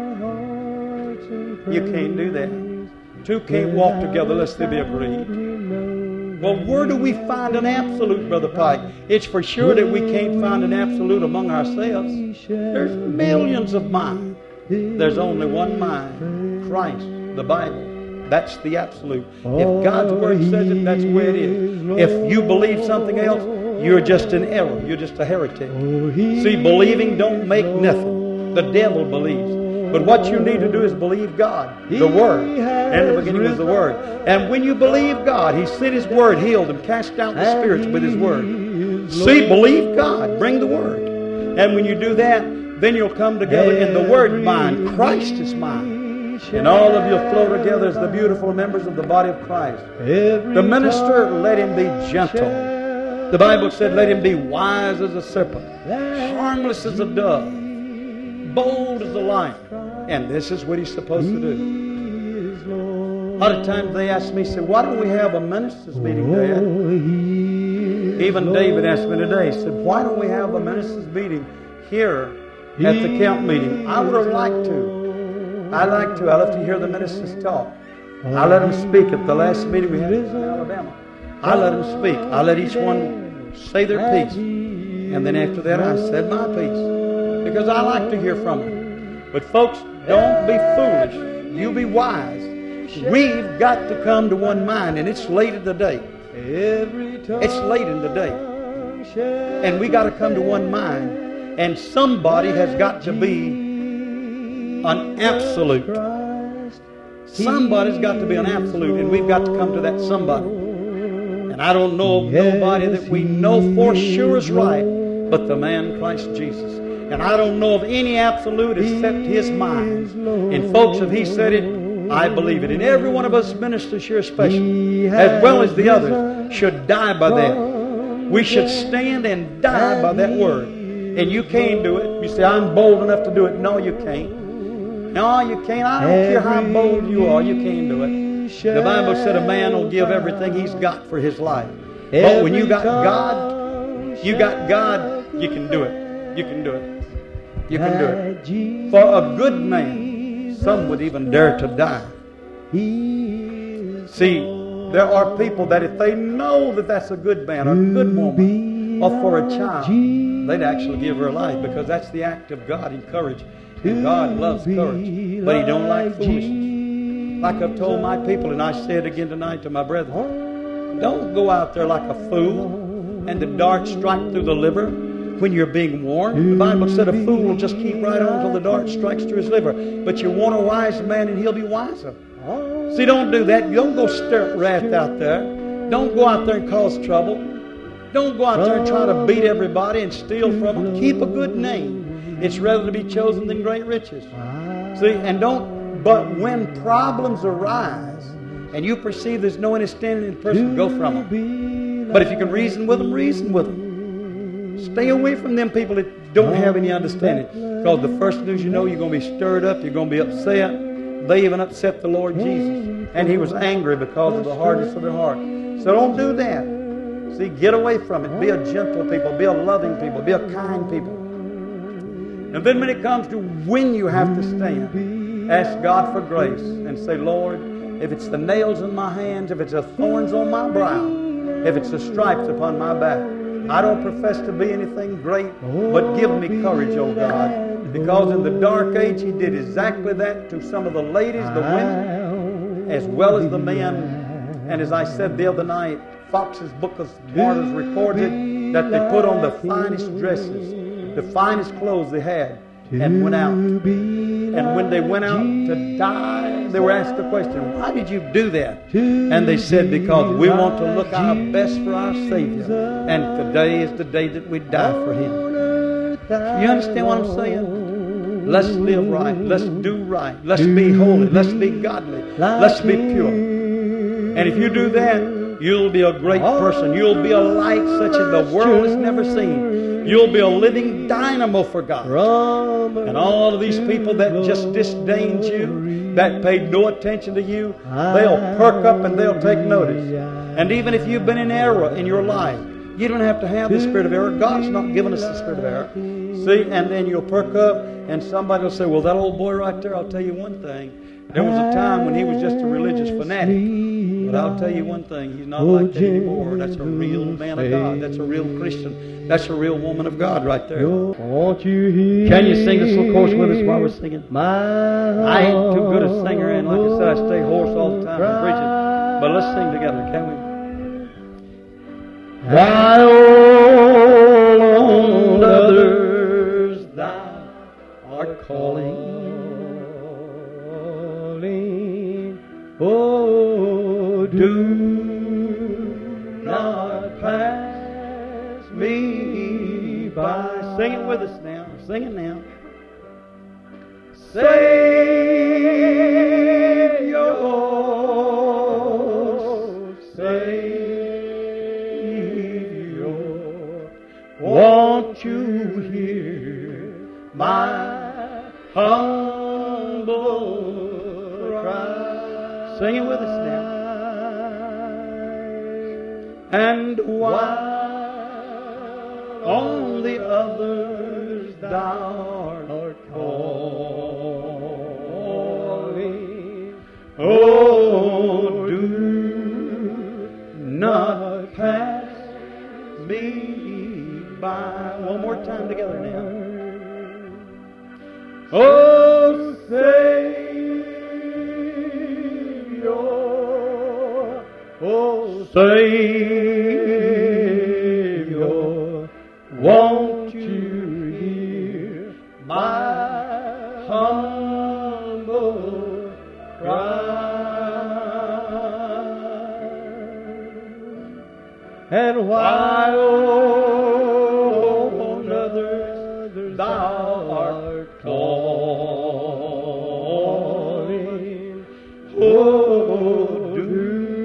You can't do that. Two can't walk together unless they be agreed. Well, where do we find an absolute, Brother Pike? It's for sure that we can't find an absolute among ourselves. There's millions of minds. There's only one mind, Christ, the Bible. That's the absolute. If God's Word says it, that's where it is. If you believe something else, you're just in error. You're just a heretic. See, believing don't make nothing. The devil believes. But what you need to do is believe God, the Word. And in the beginning was the Word. And when you believe God, He sent His Word, healed them, cast out the spirits with His Word. See, believe God, bring the Word. And when you do that, then you'll come together in the Word mind. Christ is mine. And all of you flow together as the beautiful members of the body of Christ. The minister, let him be gentle. The Bible said, let him be wise as a serpent, harmless as a dove, bold as a lion. And this is what he's supposed to do. A lot of times they ask me, say, why don't we have a ministers meeting, Dad? Even David asked me today, he said, why don't we have a ministers meeting here at the camp meeting? I would have liked to. I like to. I love to hear the ministers talk. I let them speak at the last meeting we had in Alabama. I let them speak. I let each one say their piece. And then after that, I said my piece. Because I like to hear from them. But folks, don't be foolish. You be wise. We've got to come to one mind, and it's late in the day. It's late in the day. And we got to come to one mind. And somebody has got to be an absolute. Somebody's got to be an absolute, and we've got to come to that somebody. And I don't know of nobody that we know for sure is right but the man Christ Jesus. And I don't know of any absolute except His mind. And folks, if He said it, I believe it. And every one of us ministers here especially, as well as the others, should die by that. We should stand and die by that word. And you can't do it. You say, I'm bold enough to do it. No, you can't. No, you can't. I don't care how bold you are. You can't do it. The Bible said a man will give everything he's got for his life. But when you got God, you can do it. You can do it. You can do it. For a good man, some would even dare to die. See, There are people that if they know that that's a good man or a good woman or for a child, they'd actually give her life because that's the act of God in courage. And God loves courage, but He don't like foolishness. Like I've told my people, and I say it again tonight to my brethren, don't go out there like a fool and the dart strike through the liver when you're being warned. The Bible said a fool will just keep right on until the dart strikes through his liver. But you warn a wise man and he'll be wiser. See, don't do that. Don't go stir wrath out there. Don't go out there and cause trouble. Don't go out there and try to beat everybody and steal from them. Keep a good name. It's rather to be chosen than great riches. See, and don't, but when problems arise and you perceive there's no understanding in the person, go from them. But if you can reason with them, reason with them. Stay away from them people that don't have any understanding. Because the first news you know, you're going to be stirred up, you're going to be upset. They even upset the Lord Jesus. And He was angry because of the hardness of their heart. So don't do that. See, get away from it. Be a gentle people. Be a loving people. Be a kind people. And then when it comes to when you have to stand, ask God for grace and say, Lord, if it's the nails in my hands, if it's the thorns on my brow, if it's the stripes upon my back, I don't profess to be anything great, but give me courage, oh God. Because in the dark age, He did exactly that to some of the ladies, the women, as well as the men. And as I said the other night, Fox's Book of Martyrs recorded that they put on the finest dresses, the finest clothes they had, and went out. And when they went out to die, they were asked the question, why did you do that? And they said, because we want to look our best for our Savior. And today is the day that we die for Him. You understand what I'm saying? Let's live right. Let's do right. Let's be holy. Let's be godly. Let's be pure. And if you do that, you'll be a great person. You'll be a light such as the world has never seen. You'll be a living dynamo for God. And all of these people that just disdained you, that paid no attention to you, they'll perk up and they'll take notice. And even if you've been in error in your life, you don't have to have the spirit of error. God's not given us the spirit of error. See, and then you'll perk up and somebody will say, well, that old boy right there, I'll tell you one thing. There was a time when he was just a religious fanatic. But I'll tell you one thing, he's not like that anymore. That's a real man of God. That's a real Christian. That's a real woman of God right there. Can you sing this little chorus with us while we're singing? I ain't too good a singer, and like I said, I stay hoarse all the time and preaching. But let's sing together, can we? Thy own others thou art calling. Oh, do not pass me by. Sing it with us now. Sing it now. Savior, Savior, won't you hear my humble cry? Sing it with us now. And while on the others thou art calling, oh, do not pass me by. One more time together now. Oh, oh, Savior, won't you hear my humble cry? And while on others thou art calling, oh, do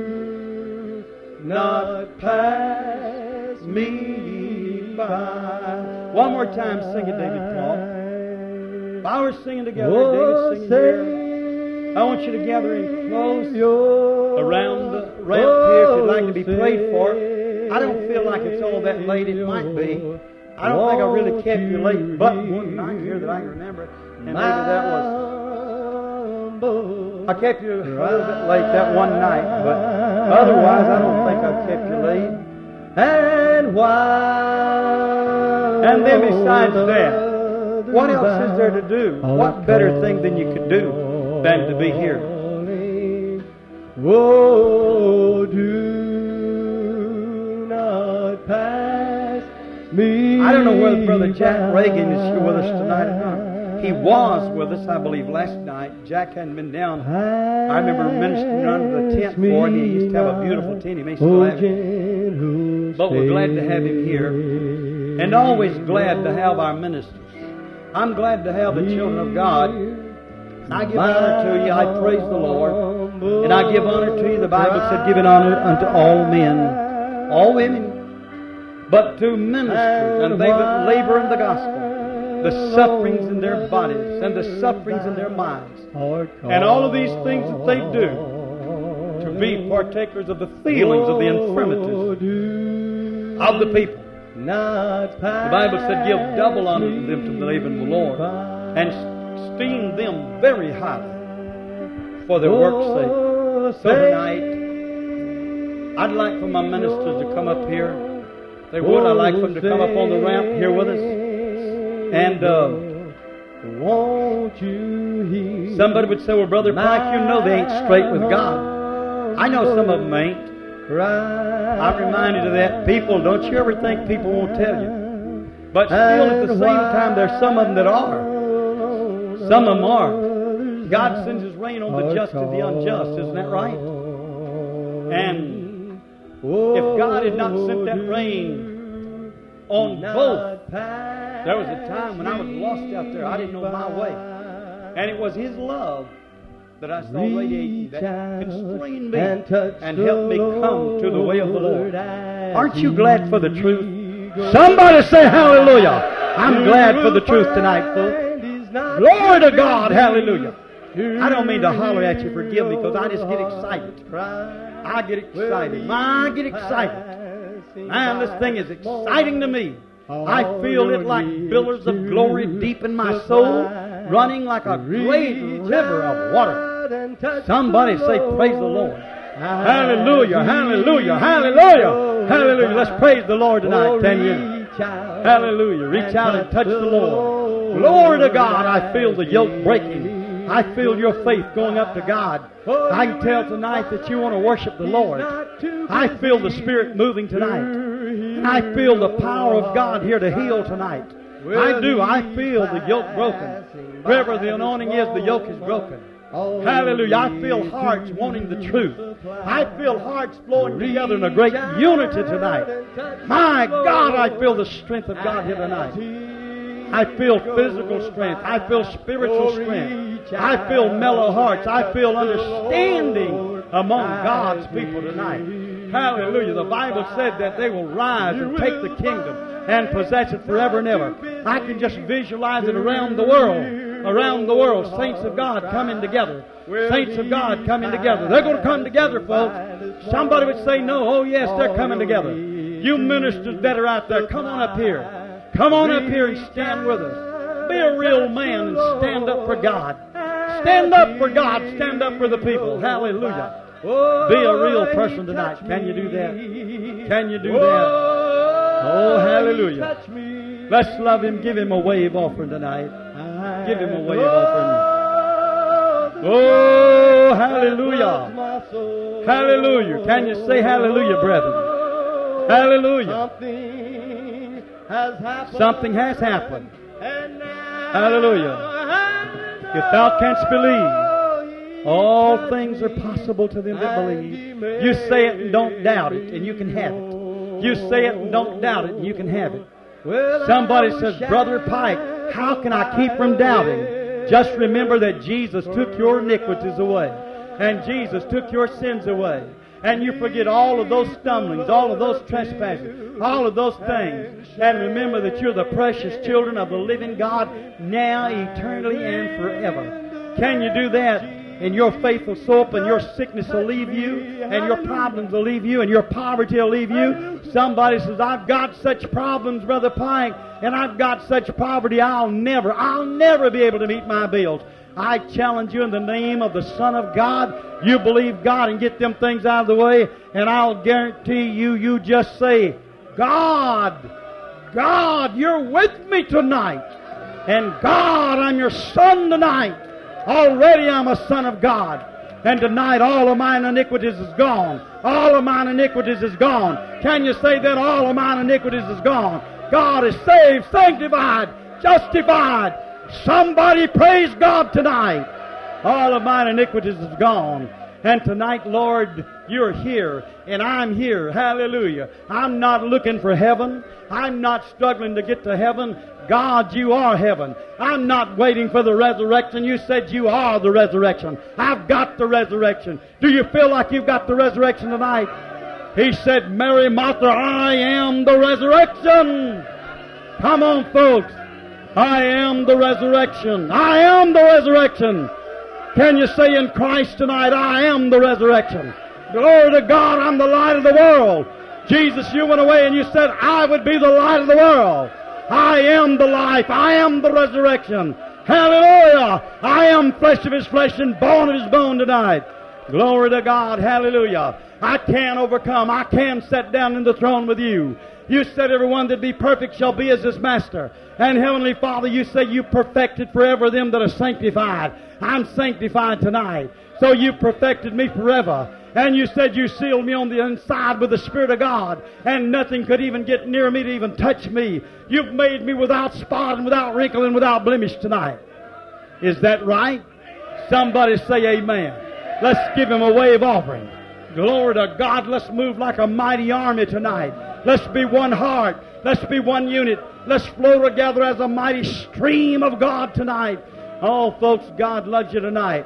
not pass me by. One more time, sing it, David Clark. If I were singing together, David singing here, I want you to gather in close around the ramp here if you'd like to be prayed for. I don't feel like it's all that late. It might be. I don't think I really kept you late, but one night here that I can remember, and maybe that was I kept you a little bit late that one night, but otherwise I don't think I kept you late. And while And then besides that, what else is there to do? What better thing than you could do than to be here? Oh, do not pass me. I don't know whether Brother Jack Reagan is here with us tonight or not. He was with us, I believe, last night. Jack hadn't been down. I remember ministering under the tent for him. He used to have a beautiful tent. He may still have it. But we're glad to have him here. And always glad to have our ministers. I'm glad to have the children of God. And I give honor to you. I praise the Lord. And I give honor to you. The Bible said, giving honor unto all men, all women, but to ministers and they that labor in the gospel, the sufferings in their bodies and the sufferings in their minds, and all of these things that they do, to be partakers of the feelings of the infirmities of the people. The Bible said, give double honor to them to believe in the Lord, and esteem them very highly for their work's sake. So tonight, I'd like for my ministers to come up here. If they would, I'd like for them to come up on the ramp here with us. And won't you hear? Somebody would say, well, Brother Pike, you know they ain't straight with God. I know some of them ain't. I'm reminded of that. People, don't you ever think people won't tell you. But still, at the same time, there's some of them that are. Some of them are. God sends His rain on the just and the unjust. Isn't that right? And if God had not sent that rain on both, there was a time when I was lost out there. I didn't know my way. And it was His love that I saw radiating that constrained me and helped me come to the way of the Lord. Aren't you glad for the truth? Somebody say hallelujah. I'm glad for the truth tonight, folks. Glory to God, hallelujah. I don't mean to holler at you, forgive me, because I just get excited. I get excited. I get excited. Man, this thing is exciting to me. I feel it like billows of glory deep in my soul, running like a great river of water. Somebody say, praise the Lord. Hallelujah, hallelujah, hallelujah, hallelujah. Let's praise the Lord tonight, can you? Hallelujah. Reach out and touch the Lord. Glory to God. I feel the yoke breaking. I feel your faith going up to God. I can tell tonight that you want to worship the Lord. I feel the Spirit moving tonight. And I feel the power of God here to heal tonight. I do. I feel the yoke broken. Wherever the anointing is, the yoke is broken. Hallelujah. I feel hearts wanting the truth. I feel hearts flowing together in a great unity tonight. My God, I feel the strength of God here tonight. I feel physical strength. I feel spiritual strength. I feel mellow hearts. I feel understanding among God's people tonight. Hallelujah. The Bible said that they will rise and take the kingdom and possess it forever and ever. I can just visualize it around the world. Around the world, saints of God coming together. Saints of God coming together. They're going to come together, folks. Somebody would say no. Oh, yes, they're coming together. You ministers that are out there, come on up here. Come on up here and stand with us. Be a real man and stand up for God. Stand up for God. Stand up for the people. Hallelujah. Be a real person tonight. Can you do that? Can you do that? Oh, hallelujah. Let's love Him. Give Him a wave offering tonight. Give Him a wave offering. Oh, hallelujah. Hallelujah. Can you say hallelujah, brethren? Hallelujah. Something has happened. Hallelujah. If thou canst believe, all things are possible to them that believe. You say it and don't doubt it, and you can have it. You say it and don't doubt it, and you can have it. Somebody says, Brother Pike, how can I keep from doubting? Just remember that Jesus took your iniquities away, and Jesus took your sins away. And you forget all of those stumblings, all of those trespasses, all of those things. And remember that you're the precious children of the living God, now, eternally, and forever. Can you do that? and your faith will soar up, and your sickness will leave you, and your problems will leave you, and your poverty will leave you. Somebody says, I've got such problems, Brother Pike, and I've got such poverty, I'll never be able to meet my bills. I challenge you in the name of the Son of God, you believe God and get them things out of the way, and I'll guarantee you, you just say, God, you're with me tonight. And God, I'm your son tonight. Already I'm a son of God. And tonight all of mine iniquities is gone. All of mine iniquities is gone. Can you say that? All of mine iniquities is gone. God is saved, sanctified, justified. Somebody praise God tonight. All of mine iniquities is gone. And tonight, Lord, you're here, and I'm here. Hallelujah. I'm not looking for heaven. I'm not struggling to get to heaven. God, you are heaven. I'm not waiting for the resurrection. You said you are the resurrection. I've got the resurrection. Do you feel like you've got the resurrection tonight? He said, Mary, Martha, I am the resurrection. Come on, folks. I am the resurrection. I am the resurrection. Can you say in Christ tonight, I am the resurrection? Glory to God, I'm the light of the world. Jesus, you went away and you said, I would be the light of the world. I am the life. I am the resurrection. Hallelujah. I am flesh of his flesh and bone of his bone tonight. Glory to God. Hallelujah. I can overcome. I can sit down in the throne with you. You said everyone that be perfect shall be as his master. And Heavenly Father, you say you perfected forever them that are sanctified. I'm sanctified tonight. So you perfected me forever. And you said you sealed me on the inside with the Spirit of God. And nothing could even get near me to even touch me. You've made me without spot and without wrinkle and without blemish tonight. Is that right? Somebody say amen. Let's give him a wave offering. Glory to God. Let's move like a mighty army tonight. Let's be one heart. Let's be one unit. Let's flow together as a mighty stream of God tonight. Oh, folks, God loves you tonight.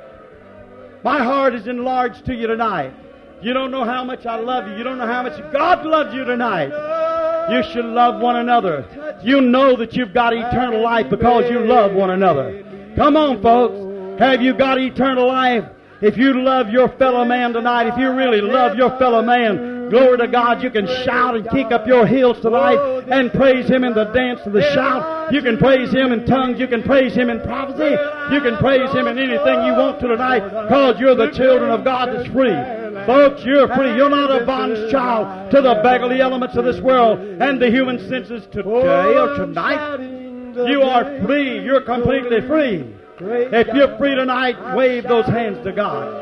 My heart is enlarged to you tonight. You don't know how much I love you. You don't know how much God loves you tonight. You should love one another. You know that you've got eternal life because you love one another. Come on, folks. Have you got eternal life? If you love your fellow man tonight, if you really love your fellow man, glory to God, you can shout and kick up your heels tonight and praise him in the dance of the shout. You can praise him in tongues. You can praise him in prophecy. You can praise him in anything you want to tonight because you're the children of God that's free. Folks, you're free. You're not a bondage child to the beggarly elements of this world and the human senses today or tonight. You are free. You're completely free. If you're free tonight, wave those hands to God.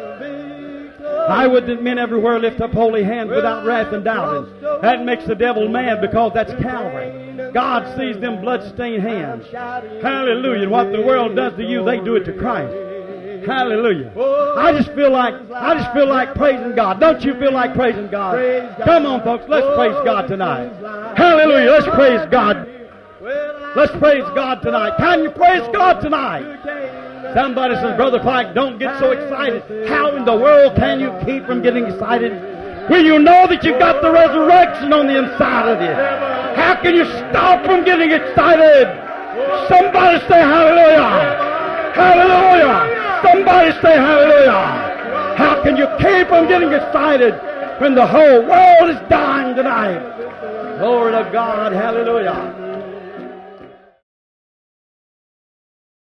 I would that men everywhere lift up holy hands without wrath and doubting. That makes the devil mad because that's Calvary. God sees them blood-stained hands. Hallelujah. And what the world does to you, they do it to Christ. Hallelujah. I just feel like praising God. Don't you feel like praising God? Come on, folks. Let's praise God tonight. Hallelujah. Let's praise God. Let's praise God tonight. Can you praise God tonight? Somebody says, Brother Pike, don't get so excited. How in the world can you keep from getting excited? When you know that you've got the resurrection on the inside of you. How can you stop from getting excited? Somebody say hallelujah. Hallelujah. Somebody say hallelujah. How can you keep from getting excited when the whole world is dying tonight? Glory to God. Hallelujah.